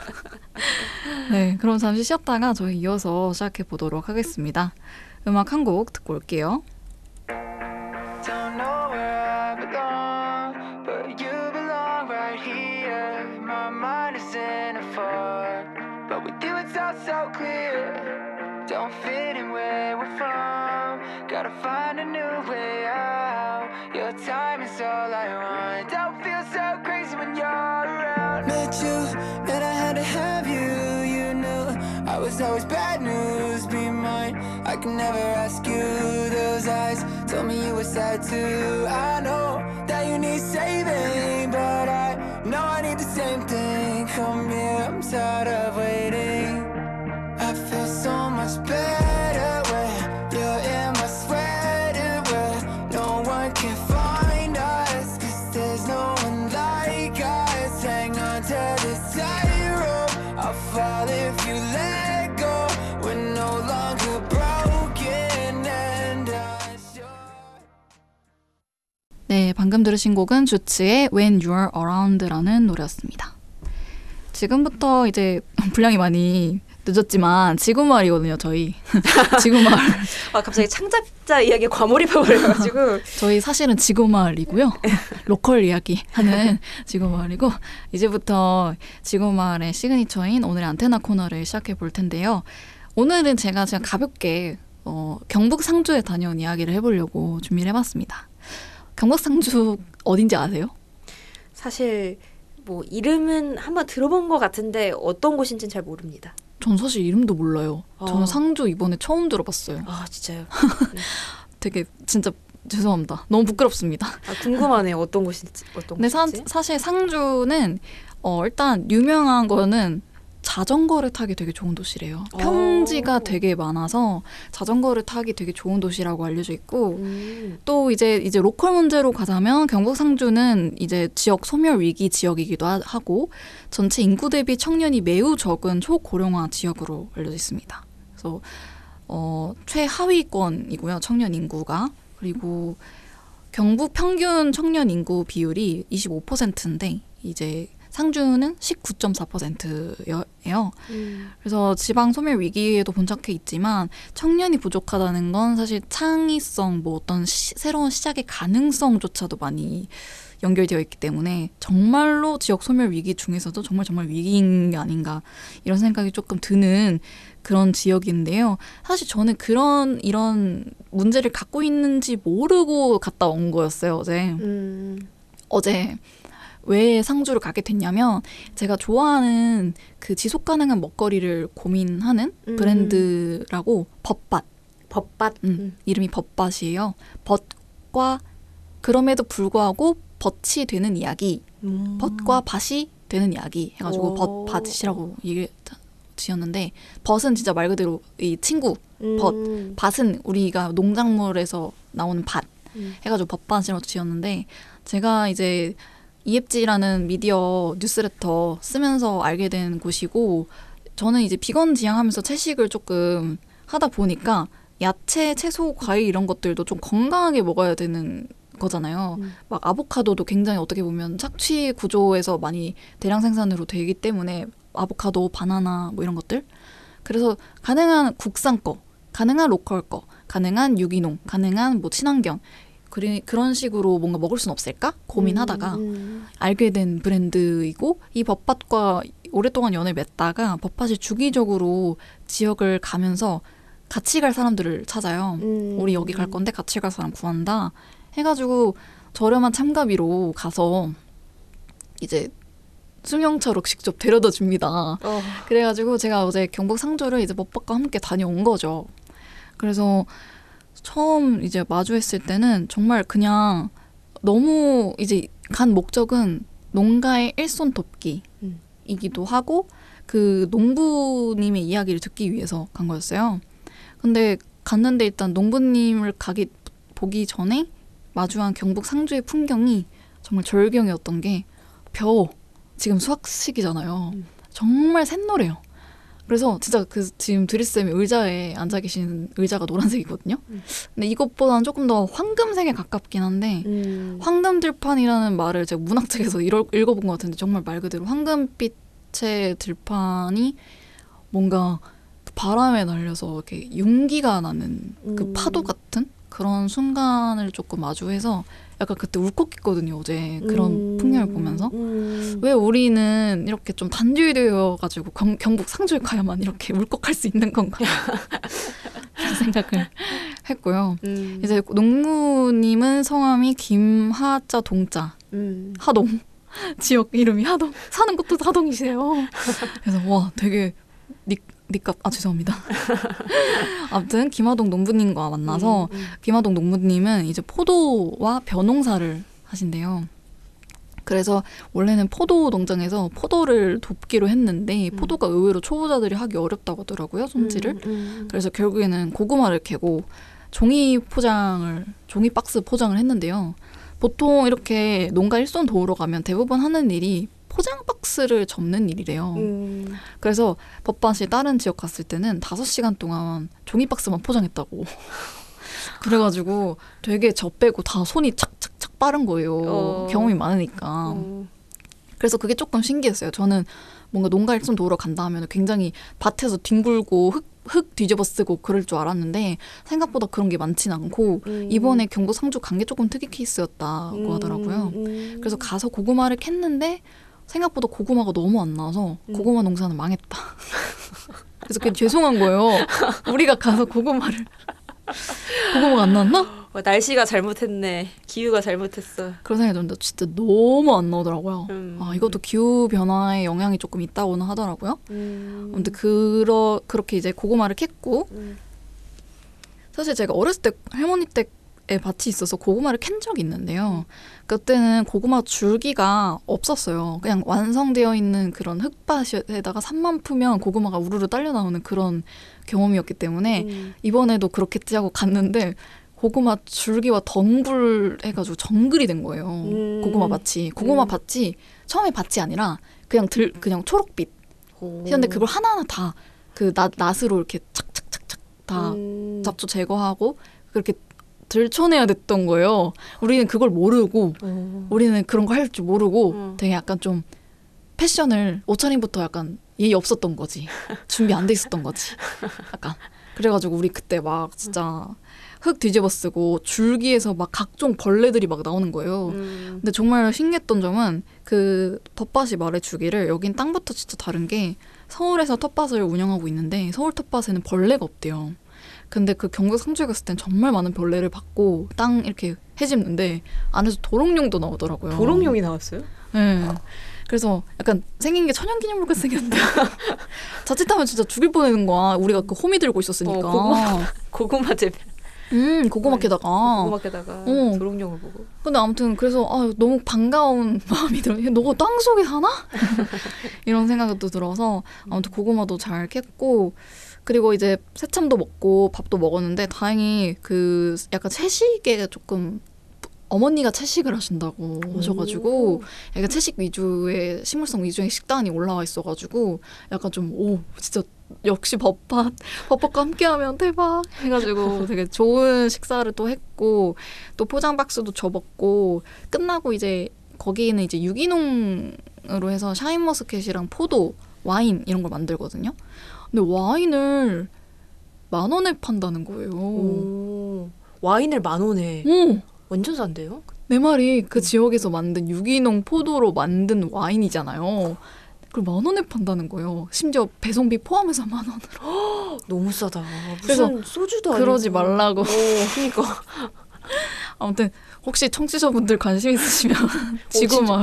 네, 그럼 잠시 쉬었다가 저희 이어서 시작해 보도록 하겠습니다. 음악 한 곡 듣고 올게요. Don't know where I belong, but you belong right here. My mind is in a fog, but with you it's all so clear. Don't fit in where we're from, gotta find a new way out. Your time is all I want. Don't feel so crazy when you're around. Met you, and I had to have you. You knew I was always bad news. Be mine, I can never ask you. Those eyes told me you were sad too. I know that you need saving, but 방금 들으신 곡은 주츠의 When You're Around라는 노래였습니다. 지금부터 이제 분량이 많이 늦었지만 지구마을이거든요, 저희. 지구마을. 아, 갑자기 창작자 이야기에 과몰입해버려가지고. 저희 사실은 지구마을이고요. 로컬 이야기 하는 지구마을이고, 이제부터 지구마을의 시그니처인 오늘의 안테나 코너를 시작해 볼 텐데요. 오늘은 제가 그냥 가볍게 어, 경북 상주에 다녀온 이야기를 해보려고 준비를 해봤습니다. 경북 상주 어딘지 아세요? 사실 뭐 이름은 한번 들어본 것 같은데 어떤 곳인지는 잘 모릅니다. 전 사실 이름도 몰라요. 어. 저는 상주 이번에 처음 들어봤어요. 아, 진짜요? 되게 진짜 죄송합니다. 너무 부끄럽습니다. 아, 궁금하네요. 어떤 곳인지. 어떤 근데 사, 곳인지. 사실 상주는 어, 일단 유명한 거는 자전거를 타기 되게 좋은 도시래요. 평지가 오. 되게 많아서 자전거를 타기 되게 좋은 도시라고 알려져 있고 음. 또 이제 이제 로컬 문제로 가자면 경북 상주는 이제 지역 소멸 위기 지역이기도 하, 하고 전체 인구 대비 청년이 매우 적은 초고령화 지역으로 알려져 있습니다. 그래서 어, 최하위권이고요, 청년 인구가. 그리고 경북 평균 청년 인구 비율이 이십오 퍼센트인데 이제 상주는 십구 점 사 퍼센트예요. 음. 그래서 지방 소멸 위기에도 본착해 있지만 청년이 부족하다는 건 사실 창의성, 뭐 어떤 시, 새로운 시작의 가능성조차도 많이 연결되어 있기 때문에 정말로 지역 소멸 위기 중에서도 정말 정말 위기인 게 아닌가 이런 생각이 조금 드는 그런 지역인데요. 사실 저는 그런 이런 문제를 갖고 있는지 모르고 갔다 온 거였어요, 어제. 음. 어제 왜 상주를 가게 됐냐면 제가 좋아하는 그 지속 가능한 먹거리를 고민하는 음. 브랜드라고 벚밭. 벚밭. 음, 음. 이름이 벚밭이에요. 벚과 그럼에도 불구하고 벚이 되는 이야기, 음. 벚과 밭이 되는 이야기 해가지고 오. 벚밭이라고 얘기를 지었는데 벚은 진짜 말 그대로 이 친구, 벚. 음. 밭은 우리가 농작물에서 나오는 밭 음. 해가지고 벚밭이라고 지었는데 제가 이제 이앱지라는 미디어 뉴스레터 쓰면서 알게 된 곳이고 저는 이제 비건 지향하면서 채식을 조금 하다 보니까 야채, 채소, 과일 이런 것들도 좀 건강하게 먹어야 되는 거잖아요. 음. 막 아보카도도 굉장히 어떻게 보면 착취 구조에서 많이 대량 생산으로 되기 때문에 아보카도, 바나나 뭐 이런 것들. 그래서 가능한 국산 거, 가능한 로컬 거, 가능한 유기농, 가능한 뭐 친환경 그리, 그런 식으로 뭔가 먹을 순 없을까? 고민하다가 음. 알게 된 브랜드이고 이 벚밭과 오랫동안 연을 맺다가 벚밭이 주기적으로 지역을 가면서 같이 갈 사람들을 찾아요. 음. 우리 여기 갈 건데 같이 갈 사람 구한다 해가지고 저렴한 참가비로 가서 이제 승용차로 직접 데려다 줍니다. 어. 그래가지고 제가 어제 경북 상주를 이제 벚밭과 함께 다녀온 거죠. 그래서 처음 이제 마주했을 때는 정말 그냥 너무 이제 간 목적은 농가의 일손 돕기이기도 하고 그 농부님의 이야기를 듣기 위해서 간 거였어요. 근데 갔는데 일단 농부님을 가기 보기 전에 마주한 경북 상주의 풍경이 정말 절경이었던 게 벼, 지금 수확 시기잖아요. 음. 정말 샛노래요. 그래서 진짜 그 지금 드리쌤이 의자에 앉아 계신 의자가 노란색이거든요. 음. 근데 이것보다는 조금 더 황금색에 가깝긴 한데 음. 황금들판이라는 말을 제가 문학책에서 읽어, 읽어본 것 같은데 정말 말 그대로 황금빛의 들판이 뭔가 그 바람에 날려서 이렇게 윤기가 나는 그 음. 파도 같은 그런 순간을 조금 마주해서 약간 그때 울컥했거든요. 어제 그런 음. 풍경을 보면서. 음. 왜 우리는 이렇게 좀 단절되어가지고 경, 경북 상주에 가야만 이렇게 울컥할 수 있는 건가? 그런 생각을 했고요. 음. 이제 농부님은 성함이 김하자 동자 음. 하동 지역 이름이 하동 사는 곳도 하동이세요. 그래서 와 되게 니, 니값 아 죄송합니다. 아무튼 김하동 농부님과 만나서 음, 음. 김하동 농부님은 이제 포도와 벼농사를 하신대요. 그래서 원래는 포도 농장에서 포도를 돕기로 했는데 음. 포도가 의외로 초보자들이 하기 어렵다고 하더라고요, 손질을. 음, 음. 그래서 결국에는 고구마를 캐고 종이 포장을 종이 박스 포장을 했는데요. 보통 이렇게 농가 일손 도우러 가면 대부분 하는 일이 포장 박스를 접는 일이래요. 음. 그래서 벚밭이 다른 지역 갔을 때는 다섯 시간 동안 종이 박스만 포장했다고. 그래가지고 되게 저 빼고 다 손이 착착착 빠른 거예요. 어. 경험이 많으니까. 어. 그래서 그게 조금 신기했어요. 저는 뭔가 농가를 좀 도우러 간다 하면 굉장히 밭에서 뒹굴고 흙, 흙 뒤집어 쓰고 그럴 줄 알았는데 생각보다 그런 게 많진 않고 음. 이번에 경북 상주 간 게 조금 특이 케이스였다고 음, 하더라고요. 음. 그래서 가서 고구마를 캤는데 생각보다 고구마가 너무 안 나와서 음. 고구마 농사는 망했다. 그래서 그게 죄송한 거예요. 우리가 가서 고구마를 고구마가 안 나왔나? 어, 날씨가 잘못했네. 기후가 잘못했어. 그런 생각이 들었는데 진짜 너무 안 나오더라고요. 음. 아, 이것도 기후 변화의 영향이 조금 있다고는 하더라고요. 음. 아무튼 그러, 그렇게 이제 고구마를 캤고 음. 사실 제가 어렸을 때 할머니 댁에 밭이 있어서 고구마를 캔 적이 있는데요. 그때는 고구마 줄기가 없었어요. 그냥 완성되어 있는 그런 흙밭에다가 산만 풀면 고구마가 우르르 딸려 나오는 그런 경험이었기 때문에 음. 이번에도 그렇겠지 하고 갔는데 고구마 줄기와 덩굴 해가지고 정글이 된 거예요. 음. 고구마 밭이. 고구마 음. 밭이 처음에 밭이 아니라 그냥 들 그냥 초록빛. 오. 근데 그걸 하나하나 다 그 낫으로 이렇게 착착착착 다 음. 잡초 제거하고 그렇게 들춰내야 됐던 거예요. 우리는 그걸 모르고 오. 우리는 그런 거 할 줄 모르고 음. 되게 약간 좀 패션을 옷차림부터 약간 예의 없었던 거지. 준비 안 돼 있었던 거지. 약간 그래가지고 우리 그때 막 진짜 흙 뒤집어 쓰고 줄기에서 막 각종 벌레들이 막 나오는 거예요. 음. 근데 정말 신기했던 점은 그 텃밭이 말해주기를 여긴 땅부터 진짜 다른 게 서울에서 텃밭을 운영하고 있는데 서울 텃밭에는 벌레가 없대요. 근데 그 경북 상주에 갔을 땐 정말 많은 벌레를 받고 땅 이렇게 해집는데 안에서 도롱뇽도 나오더라고요. 도롱뇽이 나왔어요? 네. 그래서 약간 생긴 게 천연기념물 같이 생겼는데 자칫하면 진짜 죽일 뻔하는 거야. 우리가 그 호미 들고 있었으니까. 어, 고구마. 고구마 재배. 음, 고구마캐다가. 고구마에다가 어. 도롱뇽을 보고. 근데 아무튼 그래서 아, 너무 반가운 마음이 들어. 너가 땅 속에 사나? 이런 생각이 또 들어서 아무튼 고구마도 잘 캤고 그리고 이제 새참도 먹고 밥도 먹었는데 다행히 그 약간 채식에 조금 어머니가 채식을 하신다고 하셔가지고 약간 채식 위주의 식물성 위주의 식단이 올라와 있어가지고 약간 좀 오 진짜 역시 법밭 법밭과 함께하면 대박 해가지고 되게 좋은 식사를 또 했고 또 포장 박스도 접었고 끝나고 이제 거기는 이제 유기농으로 해서 샤인머스켓이랑 포도 와인 이런 걸 만들거든요. 근데 와인을 만 원에 판다는 거예요. 오. 와인을 만 원에. 오, 완전 싼데요? 내 말이 그 지역에서 만든 유기농 포도로 만든 와인이잖아요. 그걸 만 원에 판다는 거예요. 심지어 배송비 포함해서 만 원으로. 너무 싸다. 그래서 무슨 소주도 아니고. 그러지 말라고. 오, 그러니까. 아무튼 혹시 청취자분들 관심 있으시면 지구마을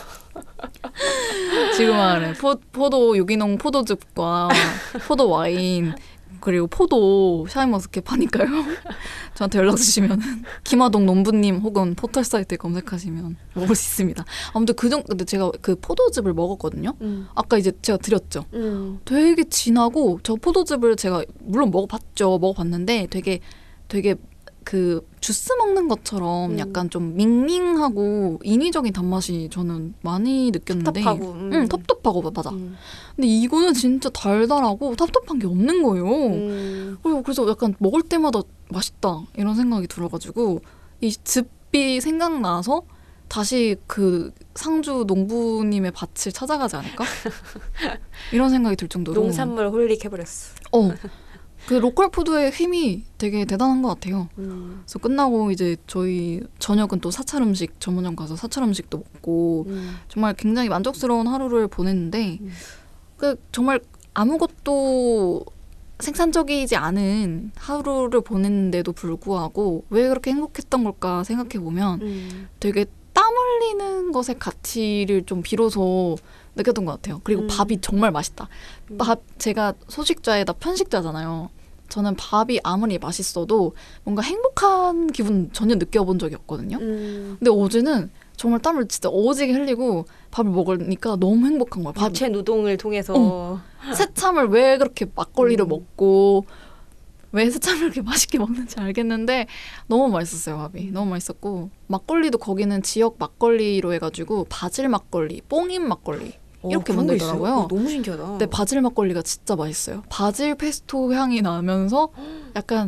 지구마을에 포, 포도 유기농 포도즙과 포도 와인 그리고 포도 샤인머스켓 파니까요. 저한테 연락 주시면 김하동 농부님 혹은 포털 사이트에 검색하시면 먹을 수 있습니다. 아무튼 그 정도 근데 제가 그 포도즙을 먹었거든요. 음. 아까 이제 제가 드렸죠. 음. 되게 진하고 저 포도즙을 제가 물론 먹어봤죠. 먹어봤는데 되게 되게 그 주스 먹는 것처럼 음. 약간 좀 밍밍하고 인위적인 단맛이 저는 많이 느꼈는데 텁텁하고. 음. 응, 텁텁하고 맞아. 음. 근데 이거는 진짜 달달하고 텁텁한 게 없는 거예요. 음. 그리고 그래서 약간 먹을 때마다 맛있다 이런 생각이 들어가지고 이 즙이 생각나서 다시 그 상주 농부님의 밭을 찾아가지 않을까? 이런 생각이 들 정도로 농산물 홀릭 해버렸어. 어, 그 로컬 푸드의 힘이 되게 대단한 것 같아요. 음. 그래서 끝나고 이제 저희 저녁은 또 사찰 음식 전문점 가서 사찰 음식도 먹고 음. 정말 굉장히 만족스러운 하루를 보냈는데 음. 그 정말 아무것도 생산적이지 않은 하루를 보냈는데도 불구하고 왜 그렇게 행복했던 걸까 생각해 보면 음. 되게 땀 흘리는 것의 가치를 좀 비로소 느꼈던 것 같아요. 그리고 음. 밥이 정말 맛있다. 음. 밥 제가 소식자에다 편식자잖아요. 저는 밥이 아무리 맛있어도 뭔가 행복한 기분 전혀 느껴본 적이 없거든요. 음. 근데 어제는 정말 땀을 진짜 오지게 흘리고 밥을 먹으니까 너무 행복한 거야. 밥 부채 노동을 통해서 어. 새참을 왜 그렇게 막걸리를 음. 먹고 왜 새참을 그렇게 맛있게 먹는지 알겠는데 너무 맛있었어요. 밥이 너무 맛있었고 막걸리도 거기는 지역 막걸리로 해가지고 바질 막걸리, 뽕인 막걸리 이렇게 어, 그런 게 만들더라고요. 있어요? 어, 너무 신기하다. 근데 바질 막걸리가 진짜 맛있어요. 바질 페스토 향이 나면서 약간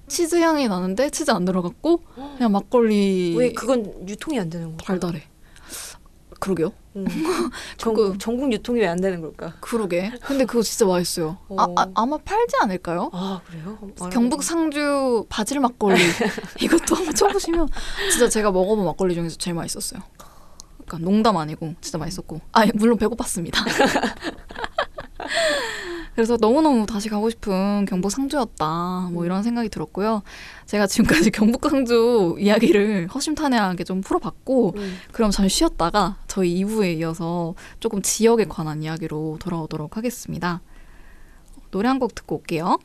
치즈 향이 나는데 치즈 안 들어갔고 그냥 막걸리. 왜 그건 유통이 안 되는 걸까? 달달해. 그러게요. 음. 전, 그- 전국 유통이 왜 안 되는 걸까? 그러게. 근데 그거 진짜 맛있어요. 아, 어. 아, 아마 팔지 않을까요? 아 그래요? 경북 상주 바질 막걸리 이것도 한번 쳐보시면 진짜 제가 먹어본 막걸리 중에서 제일 맛있었어요. 그러니까 농담 아니고 진짜 맛있었고, 아 물론 배고팠습니다. 그래서 너무너무 다시 가고 싶은 경북 상주였다 뭐 이런 생각이 들었고요. 제가 지금까지 경북 상주 이야기를 허심탄회하게 좀 풀어봤고 음. 그럼 잠시 쉬었다가 저희 이 부에 이어서 조금 지역에 관한 이야기로 돌아오도록 하겠습니다. 노래 한 곡 듣고 올게요.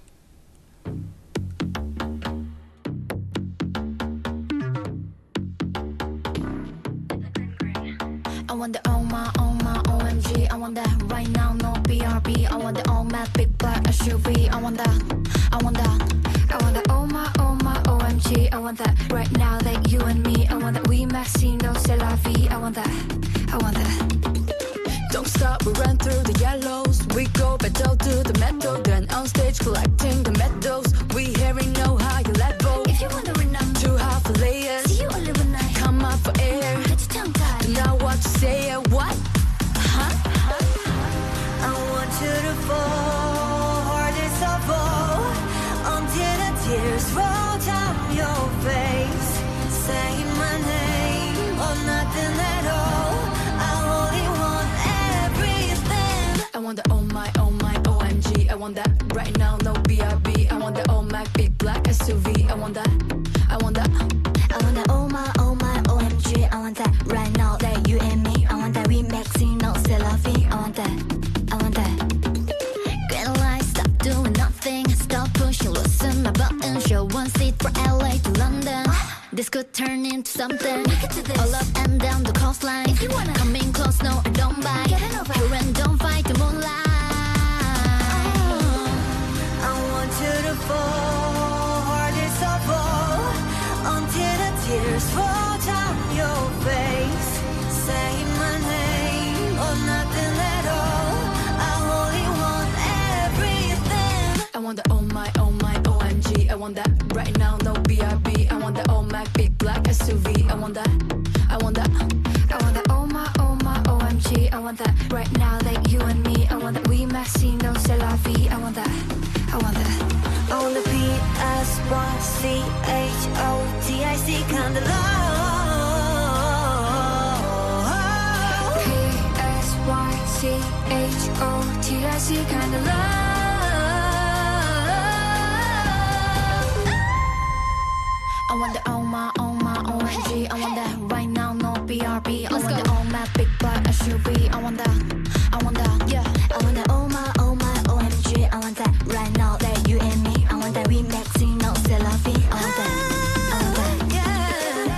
I want the oh my, oh my, O M G. I want that right now, no B R B. I want the all matte big black S U V. I want that, I want that. I want the oh my, oh my, O M G. I want that right now, that you and me. I want that we maxi, no c'est la vie. I want that, I want that. Don't stop, we run through the yellows. We go battle to the metal. Then on stage collecting the medals. We hearing no higher level. If you wanna win, I'm too hard for layers. See you only one night. Come up for air. Get your tongue tied. Do not what you say, what? Huh? I want you to fall hardest of all until the tears roll down your face. Say my name or nothing at all. I only want everything. I want the oh my, oh my, O M G. I want that right now, no B R B. I want the all Mac, big black S U V. I want that, I want that. I want that oh my, oh my, O M G. I want that right now, that you and me. I want that we maxi, no c'est la vie. I want that, I want that. Green light, stop doing nothing. Stop pushing, loosen my button. Show one seat for L A to London. This could turn into something. All up and down the coastline. If you wanna come in close, no, I don't bite. Here and don't fight the moonlight. I want you to fall hardest of all until the tears roll down your face. Say my name or nothing at all. I only want everything. I want the oh my, oh my, O M G. I want that right now, no B R B. I want the all Mac, big black S U V. I want that, I want that. I want that oh my, oh my, O M G. I want that right now, that you and me. I want that we maxi, no c'est la vie. I want that, I want that. I want the P S Y C H O T I C kind of love. P S Y C H O T I C kind of love. I want the oh my, oh my, O M G. I want that right now, no B R B. I want the all matte big black S U V. I want that, I want that, yeah. I want that oh my, oh my, O M G. I want that right now, that you and me. I want that we maxi, no c'est la vie. I want that, I want that, yeah.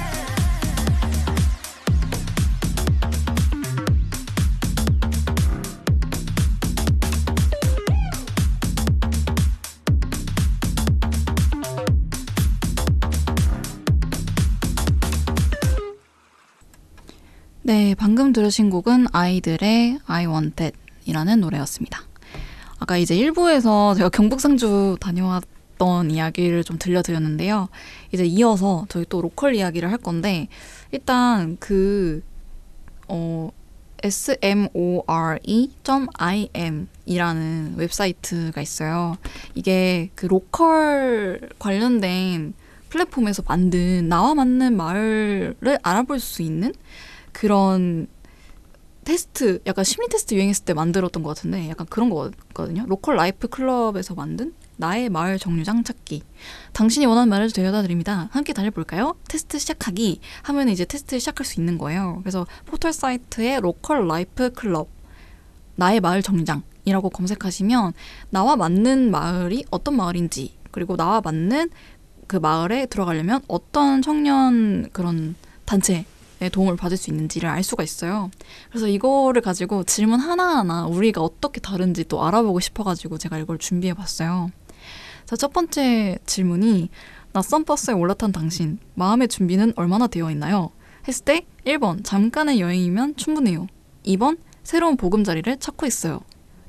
네, 방금 들으신 곡은 아이들의 I Want That 이라는 노래였습니다. 아까 이제 일 부에서 제가 경북 상주 다녀왔던 이야기를 좀 들려드렸는데요. 이제 이어서 저희 또 로컬 이야기를 할 건데 일단 그 어, 에스엠오알이 닷 아이엠 이라는 웹사이트가 있어요. 이게 그 로컬 관련된 플랫폼에서 만든 나와 맞는 마을을 알아볼 수 있는 그런 테스트, 약간 심리 테스트 유행했을 때 만들었던 것 같은데 약간 그런 거거든요. 로컬 라이프 클럽에서 만든 나의 마을 정류장 찾기. 당신이 원하는 마을을 데려다 드립니다. 함께 달려볼까요? 테스트 시작하기 하면 이제 테스트를 시작할 수 있는 거예요. 그래서 포털 사이트에 로컬 라이프 클럽 나의 마을 정류장이라고 검색하시면 나와 맞는 마을이 어떤 마을인지, 그리고 나와 맞는 그 마을에 들어가려면 어떤 청년 그런 단체 도움을 받을 수 있는지를 알 수가 있어요. 그래서 이거를 가지고 질문 하나하나 우리가 어떻게 다른지 또 알아보고 싶어가지고 제가 이걸 준비해봤어요. 자, 첫 번째 질문이 낯선 버스에 올라탄 당신, 마음의 준비는 얼마나 되어 있나요? 했을 때 일 번 잠깐의 여행이면 충분해요. 이 번 새로운 보금자리를 찾고 있어요.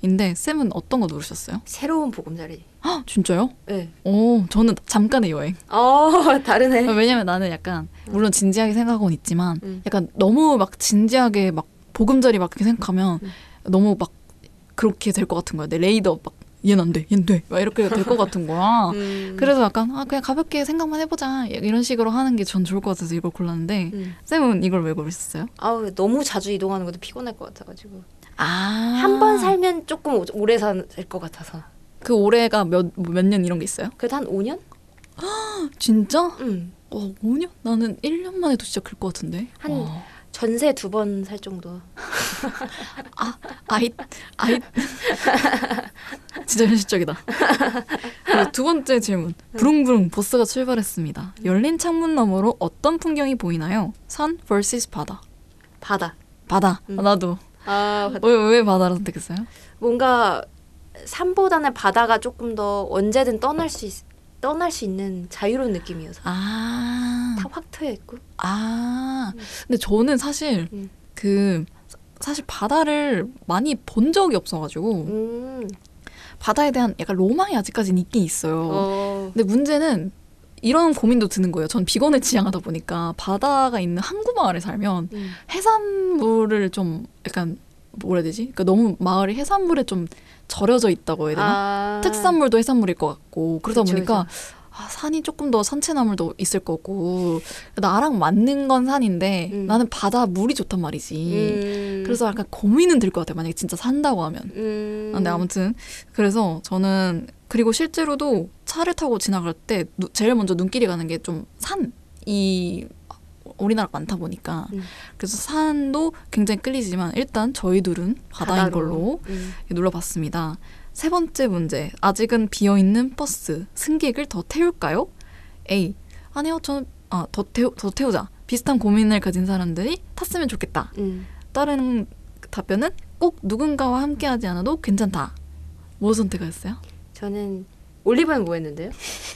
인데 쌤은 어떤 거 누르셨어요? 새로운 보금자리. 헉, 진짜요? 네. 오, 저는 잠깐의 여행. 어 다르네. 왜냐면 나는 약간 물론 진지하게 생각하고는 있지만 음. 약간 너무 막 진지하게 막 보금자리 막 이렇게 생각하면 음. 너무 막 그렇게 될 것 같은 거야. 내 레이더 막 얘는 안 돼, 얘는 돼. 막 이렇게 될 것 같은 거야. 음. 그래서 약간 아 그냥 가볍게 생각만 해보자 이런 식으로 하는 게 전 좋을 것 같아서 이걸 골랐는데 음. 쌤은 이걸 왜 고르셨어요? 아우 너무 자주 이동하는 것도 피곤할 것 같아가지고 아, 한 번 살면 조금 오- 오래 살 것 같아서. 그 올해가 몇 몇 년 이런 게 있어요? 그래도 한 오 년? 진짜? 응. 어, 오 년? 나는 일 년 만에도 진짜 클 것 같은데. 한 와. 전세 두 번 살 정도. 아이, 아이. 진짜 현실적이다. 그리고 두 번째 질문. 부릉부릉 버스가 출발했습니다. 열린 창문 너머로 어떤 풍경이 보이나요? 산 vs 바다. 바다. 바다. 음. 아, 나도. 아 바다. 왜, 왜 바다를 선택했어요? 뭔가 산보다는 바다가 조금 더 언제든 떠날 수 있, 떠날 수 있는 자유로운 느낌이어서 아. 다 확 트여 있고. 아. 근데 저는 사실 음. 그 사실 바다를 많이 본 적이 없어가지고 음. 바다에 대한 약간 로망이 아직까지는 있긴 있어요. 어. 근데 문제는 이런 고민도 드는 거예요. 전 비건을 지향하다 보니까 바다가 있는 항구 마을에 살면 음. 해산물을 좀 약간 뭐라 해야 되지? 그러니까 너무 마을이 해산물에 좀 절여져 있다고 해야 되나? 아. 특산물도 해산물일 것 같고 그러다 그쵸, 보니까 아, 산이 조금 더 산채나물도 있을 거고 나랑 맞는 건 산인데 음. 나는 바다 물이 좋단 말이지. 음. 그래서 약간 고민은 들 것 같아요. 만약에 진짜 산다고 하면. 음. 아, 근데 아무튼 그래서 저는 그리고 실제로도 차를 타고 지나갈 때 누, 제일 먼저 눈길이 가는 게 좀 산이 우리나라가 많다 보니까 음. 그래서 산도 굉장히 끌리지만 일단 저희 둘은 바다인 바다로. 걸로 음. 눌러봤습니다. 세 번째 문제. 아직은 비어있는 버스. 승객을 더 태울까요? A. 아니요. 저는 아, 더, 태우, 더 태우자. 비슷한 고민을 가진 사람들이 탔으면 좋겠다. 음. 다른 답변은 꼭 누군가와 함께하지 않아도 괜찮다. 뭐 선택하셨어요? 저는 올리브는 뭐 했는데요?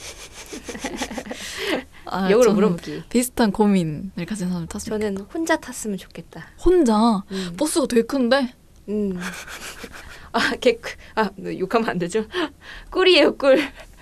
아, 역으로 저는 물어보기. 비슷한 고민을 가진 사람을 탔습니다. 저는 혼자 탔으면 좋겠다. 혼자 음. 버스가 되게 큰데 음. 아, 개, 아, 욕하면 안 되죠? 꿀이에요, 꿀.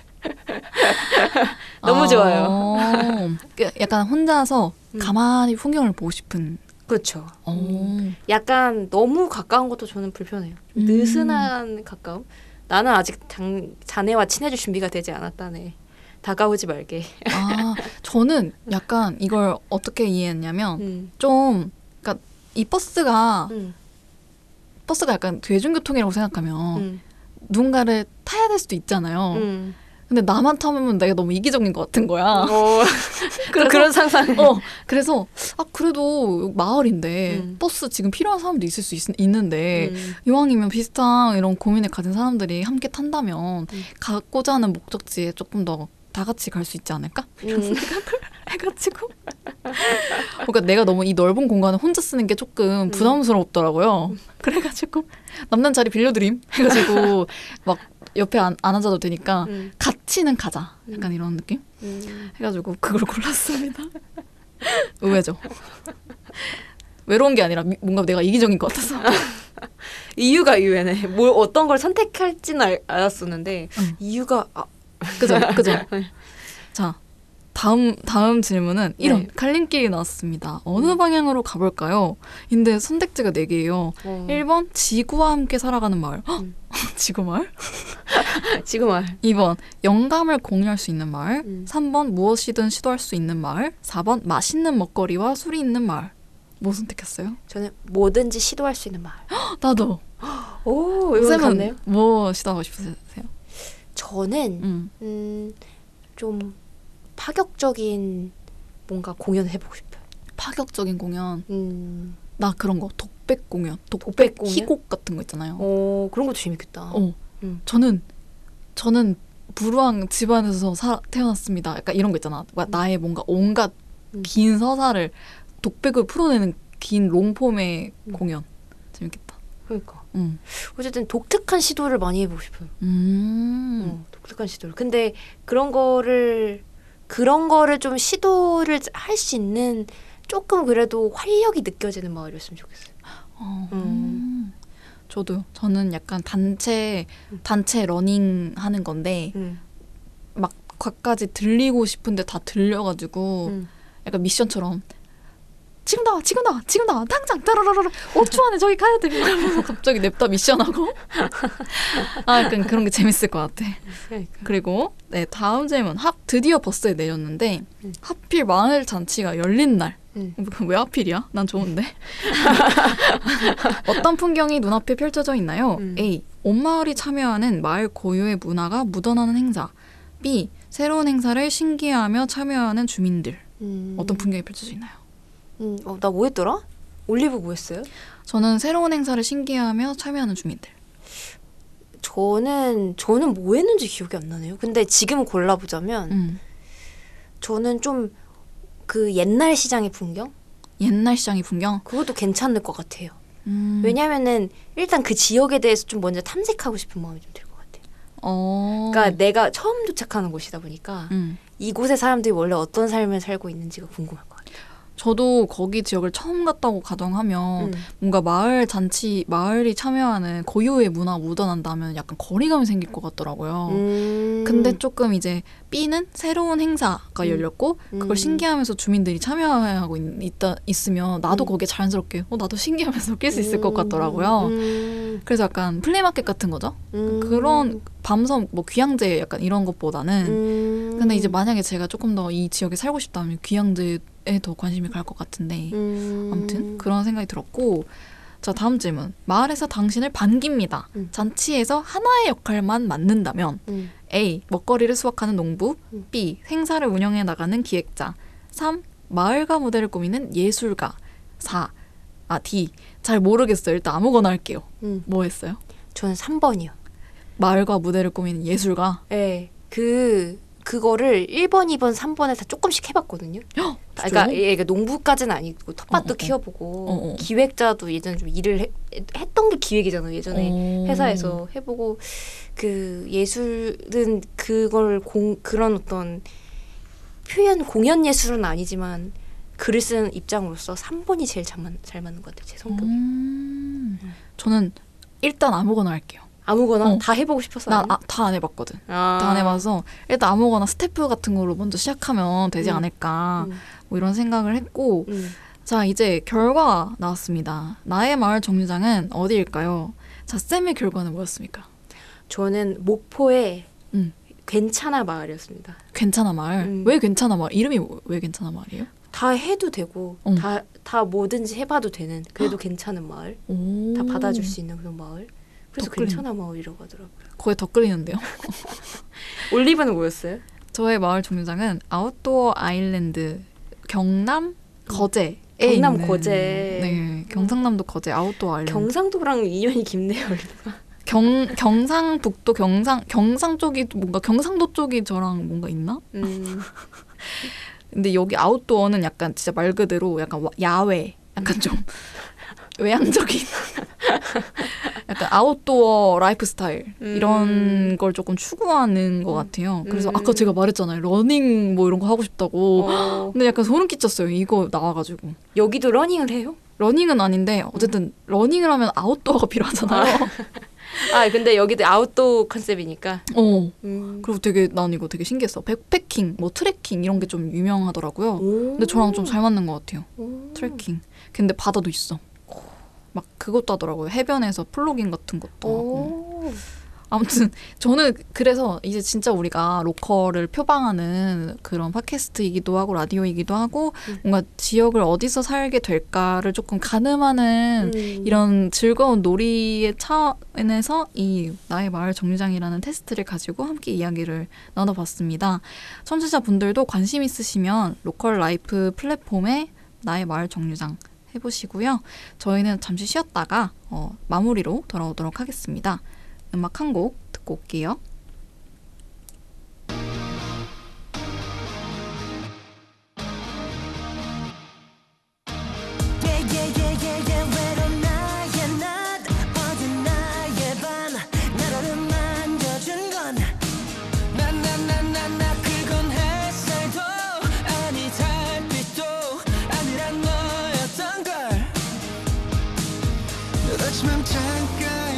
너무 아, 좋아요. 그 약간 혼자서 음. 가만히 풍경을 보고 싶은. 그렇죠. 어. 약간 너무 가까운 것도 저는 불편해요. 좀 음. 느슨한 가까움. 나는 아직 장, 자네와 친해질 준비가 되지 않았다네. 다가오지 말게. 아, 저는 약간 이걸 어떻게 이해했냐면 음. 좀 그러니까 이 버스가 음. 버스가 약간 대중교통이라고 생각하면 음. 누군가를 타야 될 수도 있잖아요. 음. 근데 나만 타면 내가 너무 이기적인 것 같은 거야. 어, 그래서- 그런 상상. 어, 그래서 아 그래도 마을인데 음. 버스 지금 필요한 사람도 있을 수 있, 있는데 음. 이왕이면 비슷한 이런 고민을 가진 사람들이 함께 탄다면 음. 갖고자 하는 목적지에 조금 더 다 같이 갈 수 있지 않을까? 이런 음. 생각을 해가지고 그러니까 내가 너무 이 넓은 공간을 혼자 쓰는 게 조금 부담스럽더라고요. 그래가지고 남는 자리 빌려드림 해가지고 막 옆에 안, 안 앉아도 되니까 음. 같이는 가자 약간 이런 느낌 음. 해가지고 그걸 골랐습니다. 의외죠. 외로운 게 아니라 미- 뭔가 내가 이기적인 것 같아서. 이유가 의외네. 뭘 어떤 걸 선택할지는 알, 알았었는데 응. 이유가 아, 그죠, 그죠. 자, 다음 다음 질문은 이런 네. 갈림길이 나왔습니다. 어느 방향으로 가볼까요? 근데 선택지가 네 개예요. 어. 일 번 지구와 함께 살아가는 마을. 헉, 음. 지구 마을? 지금 말. 이 번 영감을 공유할 수 있는 마을. 음. 삼 번 무엇이든 시도할 수 있는 마을. 사 번 맛있는 먹거리와 술이 있는 마을. 뭐 선택했어요? 저는 뭐든지 시도할 수 있는 말. 헉, 나도. 오, 이거 같네요. 쌤은 뭐 시도하고 싶으세요? 저는 음. 음, 좀 파격적인 뭔가 공연을 해보고 싶어요. 파격적인 공연. 음, 나 그런 거 독백 공연, 독백, 독백 공연? 희곡 같은 거 있잖아요. 어, 그런 것도 재밌겠다. 어, 음. 저는 저는 불우한 집안에서 사, 태어났습니다. 약간 이런 거 있잖아. 막 나의 뭔가 온갖 음. 긴 서사를 독백을 풀어내는 긴 롱폼의 음. 공연 재밌겠다. 그러니까. 음, 어쨌든 독특한 시도를 많이 해보고 싶어요. 음, 어, 독특한 시도를. 근데 그런 거를 그런 거를 좀 시도를 할 수 있는 조금 그래도 활력이 느껴지는 마을이었으면 좋겠어요. 어, 음. 저도요. 저는 약간 단체 음. 단체 러닝 하는 건데 음. 막 곽까지 들리고 싶은데 다 들려가지고 음. 약간 미션처럼 지금 나와 지금 나와 지금 나와 당장 따라라라라 오 초 안에 저기 가야 돼 이러면서 갑자기 냅다 미션하고 아 약간 그런 게 재밌을 것 같아. 그러니까. 그리고 네 다음 질문. 합 드디어 버스에 내렸는데 음. 하필 마을 잔치가 열린 날. 음. 왜 하필이야? 난 좋은데. 어떤 풍경이 눈앞에 펼쳐져 있나요? 음. A. 온 마을이 참여하는 마을 고유의 문화가 묻어나는 행사. B. 새로운 행사를 신기해하며 참여하는 주민들. 음. 어떤 풍경이 펼쳐져 있나요? 음. 어, 나 뭐했더라? 올리브 뭐했어요? 저는 새로운 행사를 신기해하며 참여하는 주민들. 저는 저는 뭐 했는지 기억이 안 나네요. 근데 지금 골라보자면 음. 저는 좀 그 옛날 시장의 풍경? 옛날 시장의 풍경. 그것도 괜찮을 것 같아요. 음. 왜냐면은 일단 그 지역에 대해서 좀 먼저 탐색하고 싶은 마음이 좀 들 것 같아요. 어. 그러니까 내가 처음 도착하는 곳이다 보니까 음. 이곳의 사람들이 원래 어떤 삶을 살고 있는지가 궁금할 것 같아요. 저도 거기 지역을 처음 갔다고 가정하면 음. 뭔가 마을 잔치, 마을이 참여하는 고유의 문화 묻어난다면 약간 거리감이 생길 것 같더라고요. 음. 근데 조금 이제 B는 새로운 행사가 음. 열렸고 그걸 음. 신기하면서 주민들이 참여하고 있, 있다, 있으면 나도 음. 거기에 자연스럽게 어, 나도 신기하면서 낄 수 있을 것 같더라고요. 음. 그래서 약간 플리마켓 같은 거죠. 음. 그런 밤섬 뭐 귀향제 약간 이런 것보다는 음. 근데 이제 만약에 제가 조금 더 이 지역에 살고 싶다면 귀향제에 더 관심이 갈 것 같은데 음. 아무튼 그런 생각이 들었고 자 다음 질문. 마을에서 당신을 반깁니다. 음. 잔치에서 하나의 역할만 맡는다면 음. A. 먹거리를 수확하는 농부 음. B. 행사를 운영해 나가는 기획자 삼. 마을과 무대를 꾸미는 예술가 사. 아 D. 잘 모르겠어요. 일단 아무거나 할게요. 음. 뭐 했어요? 저는 삼 번이요. 마을과 무대를 꾸미는 예술가. 네. 그 그거를 일 번, 이 번, 삼 번에 다 조금씩 해봤거든요. 헉, 그러니까, 진짜요? 예, 그러니까 농부까지는 아니고 텃밭도 어, 어, 어. 키워보고 어, 어. 기획자도 예전에 좀 일을 해, 했던 게 기획이잖아요. 예전에 오. 회사에서 해보고 그 예술은 그걸 공 그런 어떤 표현 공연 예술은 아니지만 글을 쓰는 입장으로서 삼 번이 제일 잘, 맞, 잘 맞는 것 같아요. 제 성격이. 음. 저는 일단 아무거나 할게요. 아무거나 어. 다 해보고 싶어서. 난 다 안 해봤거든. 아. 다 안 해봐서 일단 아무거나 스태프 같은 걸로 먼저 시작하면 되지 음. 않을까 음. 뭐 이런 생각을 했고 음. 자 이제 결과 나왔습니다. 나의 마을 정류장은 어디일까요? 자 쌤의 결과는 뭐였습니까? 저는 목포의 음. 괜찮아 마을이었습니다. 괜찮아 마을. 음. 왜 괜찮아 마을? 이름이 뭐- 왜 괜찮아 마을이에요? 다 해도 되고 음. 다, 다 뭐든지 해봐도 되는 그래도 괜찮은 마을. 오. 다 받아줄 수 있는 그런 마을. 그래서 더 끌리네. 괜찮아 마을이라고 하더라고요. 거의 더 끌리는데요. 올리브는 뭐였어요? 저의 마을 정류장은 아웃도어 아일랜드 경남 거제에 경남 있는 거제. 네 경상남도 거제 아웃도어 아일랜드. 경상도랑 인연이 깊네요. 올리브가. 경 경상북도 경상 경상 쪽이 뭔가 경상도 쪽이 저랑 뭔가 있나? 음. 근데 여기 아웃도어는 약간 진짜 말 그대로 약간 와- 야외, 약간 좀 외향적인, 약간 아웃도어 라이프 스타일 이런 음. 걸 조금 추구하는 것 같아요. 그래서 음. 아까 제가 말했잖아요, 러닝 뭐 이런 거 하고 싶다고. 어, 근데 약간 소름 끼쳤어요. 이거 나와가지고. 여기도 러닝을 해요? 러닝은 아닌데 어쨌든 러닝을 하면 아웃도어가 필요하잖아요. 아 근데 여기도 아웃도어 컨셉이니까. 어. 음. 그리고 되게 난 이거 되게 신기했어. 백패킹, 뭐 트레킹 이런 게 좀 유명하더라고요. 오. 근데 저랑 좀 잘 맞는 것 같아요. 오. 트레킹. 근데 바다도 있어. 막 그것도 하더라고요. 해변에서 플로깅 같은 것도 하고. 오. 아무튼 저는 그래서 이제 진짜 우리가 로컬을 표방하는 그런 팟캐스트이기도 하고 라디오이기도 하고 음. 뭔가 지역을 어디서 살게 될까를 조금 가늠하는 음. 이런 즐거운 놀이의 차원에서 이 나의 마을 정류장이라는 테스트를 가지고 함께 이야기를 나눠봤습니다. 청취자분들도 관심 있으시면 로컬 라이프 플랫폼에 나의 마을 정류장 해보시고요. 저희는 잠시 쉬었다가 어, 마무리로 돌아오도록 하겠습니다. 음악 한 곡 듣고 올게요. Yeah, yeah, yeah, yeah, yeah. 외로운 나의 낮, 어두운 나의 밤, 나를 만져준 건 나, 나, 나, 나, 나. 그건 햇살도 아니 달빛도 아니란 너였던 걸. 그렇지만 잠깐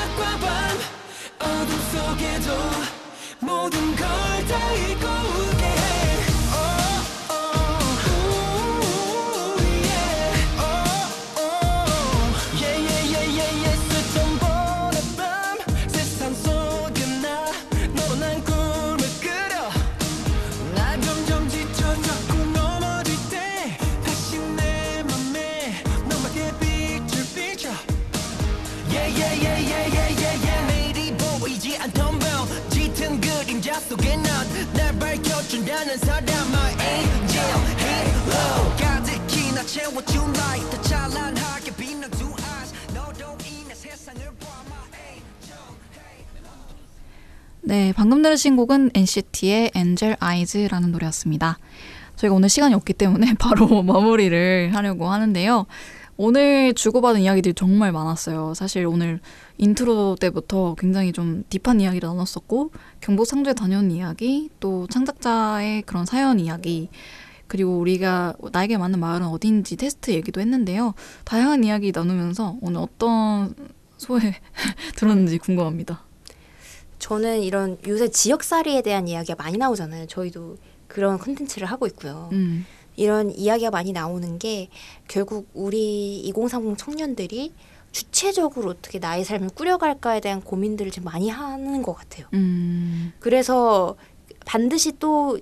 낮과 밤 어둠 속에도 모든 걸 다 잊고 웃게 해 oh, oh, ooh, yeah. oh, oh. Yeah, yeah, yeah, yeah, yeah. 스쳐 보는 밤 세상 속에 나 너로 난 꿈을 꾸려 나 점점 지쳐 자꾸 넘어질 때 다시 내 맘에 너밖에 빛을 비춰 Yeah, yeah, yeah, yeah, yeah, yeah, yeah. 내일이 보이지 않던 밤 짙은 그림자 속에 넌 날 밝혀준다는 사람 My angel halo 가득히 나 채워준 light 더 찬란하게 빛나 두 eyes 너도 이내 세상을 봐 My angel 네, 방금 들으신 곡은 엔시티의 Angel Eyes라는 노래였습니다. 저희가 오늘 시간이 없기 때문에 바로 마무리를 하려고 하는데요. 오늘 주고받은 이야기들이 정말 많았어요. 사실 오늘 인트로 때부터 굉장히 좀 딥한 이야기를 나눴었고 경북 상주에 다녀온 이야기, 또 창작자의 그런 사연 이야기, 그리고 우리가 나에게 맞는 마을은 어딘지 테스트 얘기도 했는데요. 다양한 이야기 나누면서 오늘 어떤 소회 들었는지 궁금합니다. 저는 이런 요새 지역살이에 대한 이야기가 많이 나오잖아요. 저희도 그런 콘텐츠를 하고 있고요. 음. 이런 이야기가 많이 나오는 게 결국 우리 이공삼공 청년들이 주체적으로 어떻게 나의 삶을 꾸려갈까에 대한 고민들을 좀 많이 하는 것 같아요. 음. 그래서 반드시 또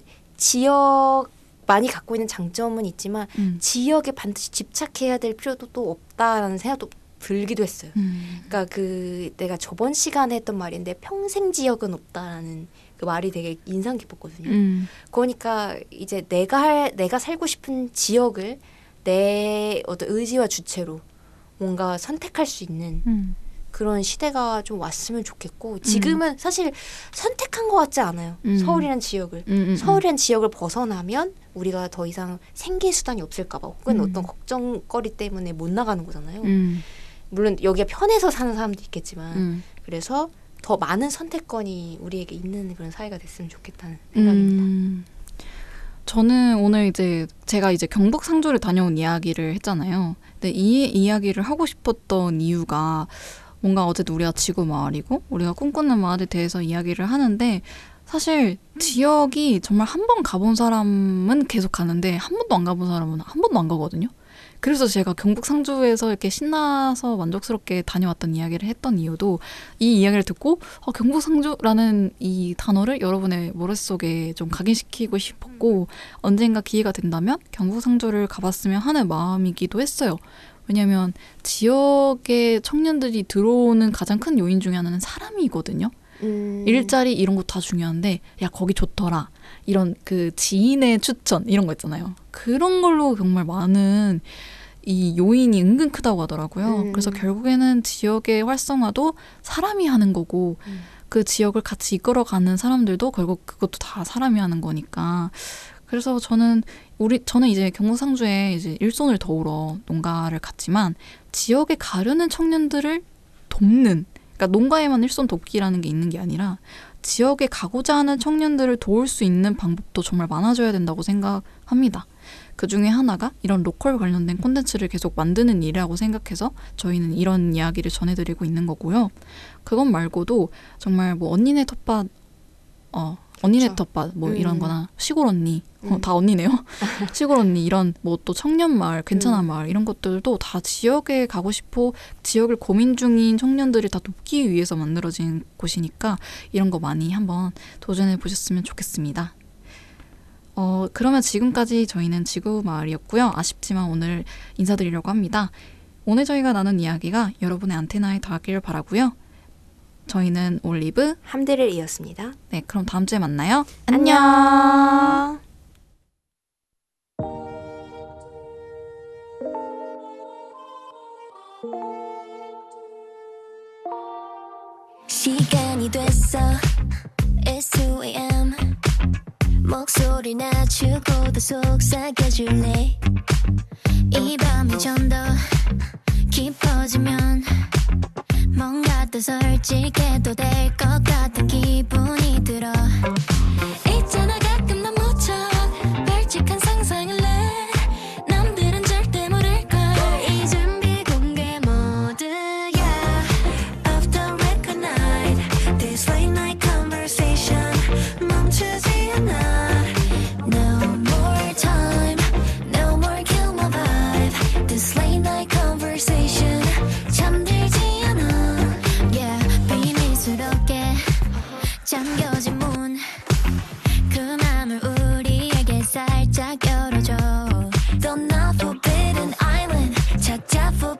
지역만이 갖고 있는 장점은 있지만 음. 지역에 반드시 집착해야 될 필요도 또 없다라는 생각도 들기도 했어요. 음. 그러니까 그 내가 저번 시간에 했던 말인데 평생 지역은 없다라는 그 말이 되게 인상 깊었거든요. 음. 그러니까 이제 내가 할 내가 살고 싶은 지역을 내 어떤 의지와 주체로 뭔가 선택할 수 있는 음. 그런 시대가 좀 왔으면 좋겠고 지금은 음. 사실 선택한 것 같지 않아요. 음. 서울이란 지역을 음, 음, 서울이란 지역을 벗어나면 우리가 더 이상 생계 수단이 없을까 봐 혹은 음. 어떤 걱정거리 때문에 못 나가는 거잖아요. 음. 물론 여기가 편해서 사는 사람도 있겠지만 음. 그래서 더 많은 선택권이 우리에게 있는 그런 사회가 됐으면 좋겠다는 생각입니다. 음. 저는 오늘 이제 제가 이제 경북 상주를 다녀온 이야기를 했잖아요. 근데 이 이야기를 하고 싶었던 이유가 뭔가 어쨌든 우리가 지구 마을이고 우리가 꿈꾸는 마을에 대해서 이야기를 하는데 사실 지역이 정말 한 번 가본 사람은 계속 가는데 한 번도 안 가본 사람은 한 번도 안 가거든요. 그래서 제가 경북 상주에서 이렇게 신나서 만족스럽게 다녀왔던 이야기를 했던 이유도 이 이야기를 듣고 어, 경북 상주라는 이 단어를 여러분의 머릿속에 좀 각인시키고 싶었고 언젠가 기회가 된다면 경북 상주를 가봤으면 하는 마음이기도 했어요. 왜냐하면 지역의 청년들이 들어오는 가장 큰 요인 중에 하나는 사람이거든요. 음. 일자리 이런 거 다 중요한데 야 거기 좋더라 이런 그 지인의 추천 이런 거 있잖아요. 그런 걸로 정말 많은 이 요인이 은근 크다고 하더라고요. 음. 그래서 결국에는 지역의 활성화도 사람이 하는 거고 음. 그 지역을 같이 이끌어가는 사람들도 결국 그것도 다 사람이 하는 거니까. 그래서 저는 우리 저는 이제 경북 상주에 이제 일손을 도우러 농가를 갔지만 지역에 가려는 청년들을 돕는, 그러니까 농가에만 일손 돕기라는 게 있는 게 아니라 지역에 가고자 하는 청년들을 도울 수 있는 방법도 정말 많아져야 된다고 생각합니다. 그 중에 하나가 이런 로컬 관련된 콘텐츠를 계속 만드는 일이라고 생각해서 저희는 이런 이야기를 전해드리고 있는 거고요. 그것 말고도 정말 뭐 언니네 텃밭, 어, 언니네 그렇죠. 텃밭 뭐 음. 이런 거나 시골 언니, 어, 음. 다 언니네요. 시골 언니 이런 뭐 또 청년 마을, 괜찮은 음. 마을 이런 것들도 다 지역에 가고 싶어 지역을 고민 중인 청년들을 다 돕기 위해서 만들어진 곳이니까 이런 거 많이 한번 도전해 보셨으면 좋겠습니다. 어, 그러면 지금까지 저희는 지구마을이었고요. 아쉽지만 오늘 인사드리려고 합니다. 오늘 저희가 나눈 이야기가 여러분의 안테나에 닿기를 바라고요. 저희는 올리브 함드를이었습니다. 네, 그럼 다음 주에 만나요. 안녕. 시간이 됐어 It's two a.m. 목소리 낮추고 더 속삭여줄래 이 밤이 좀 더 깊어지면 뭔가 더 솔직해도 될 것 같은 기분이 들어 있잖아 가끔 난 무척 발칙한 상상을 해 남들은 절대 모를걸 이 준비 공개 모드야 Off the record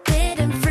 didn't freeze.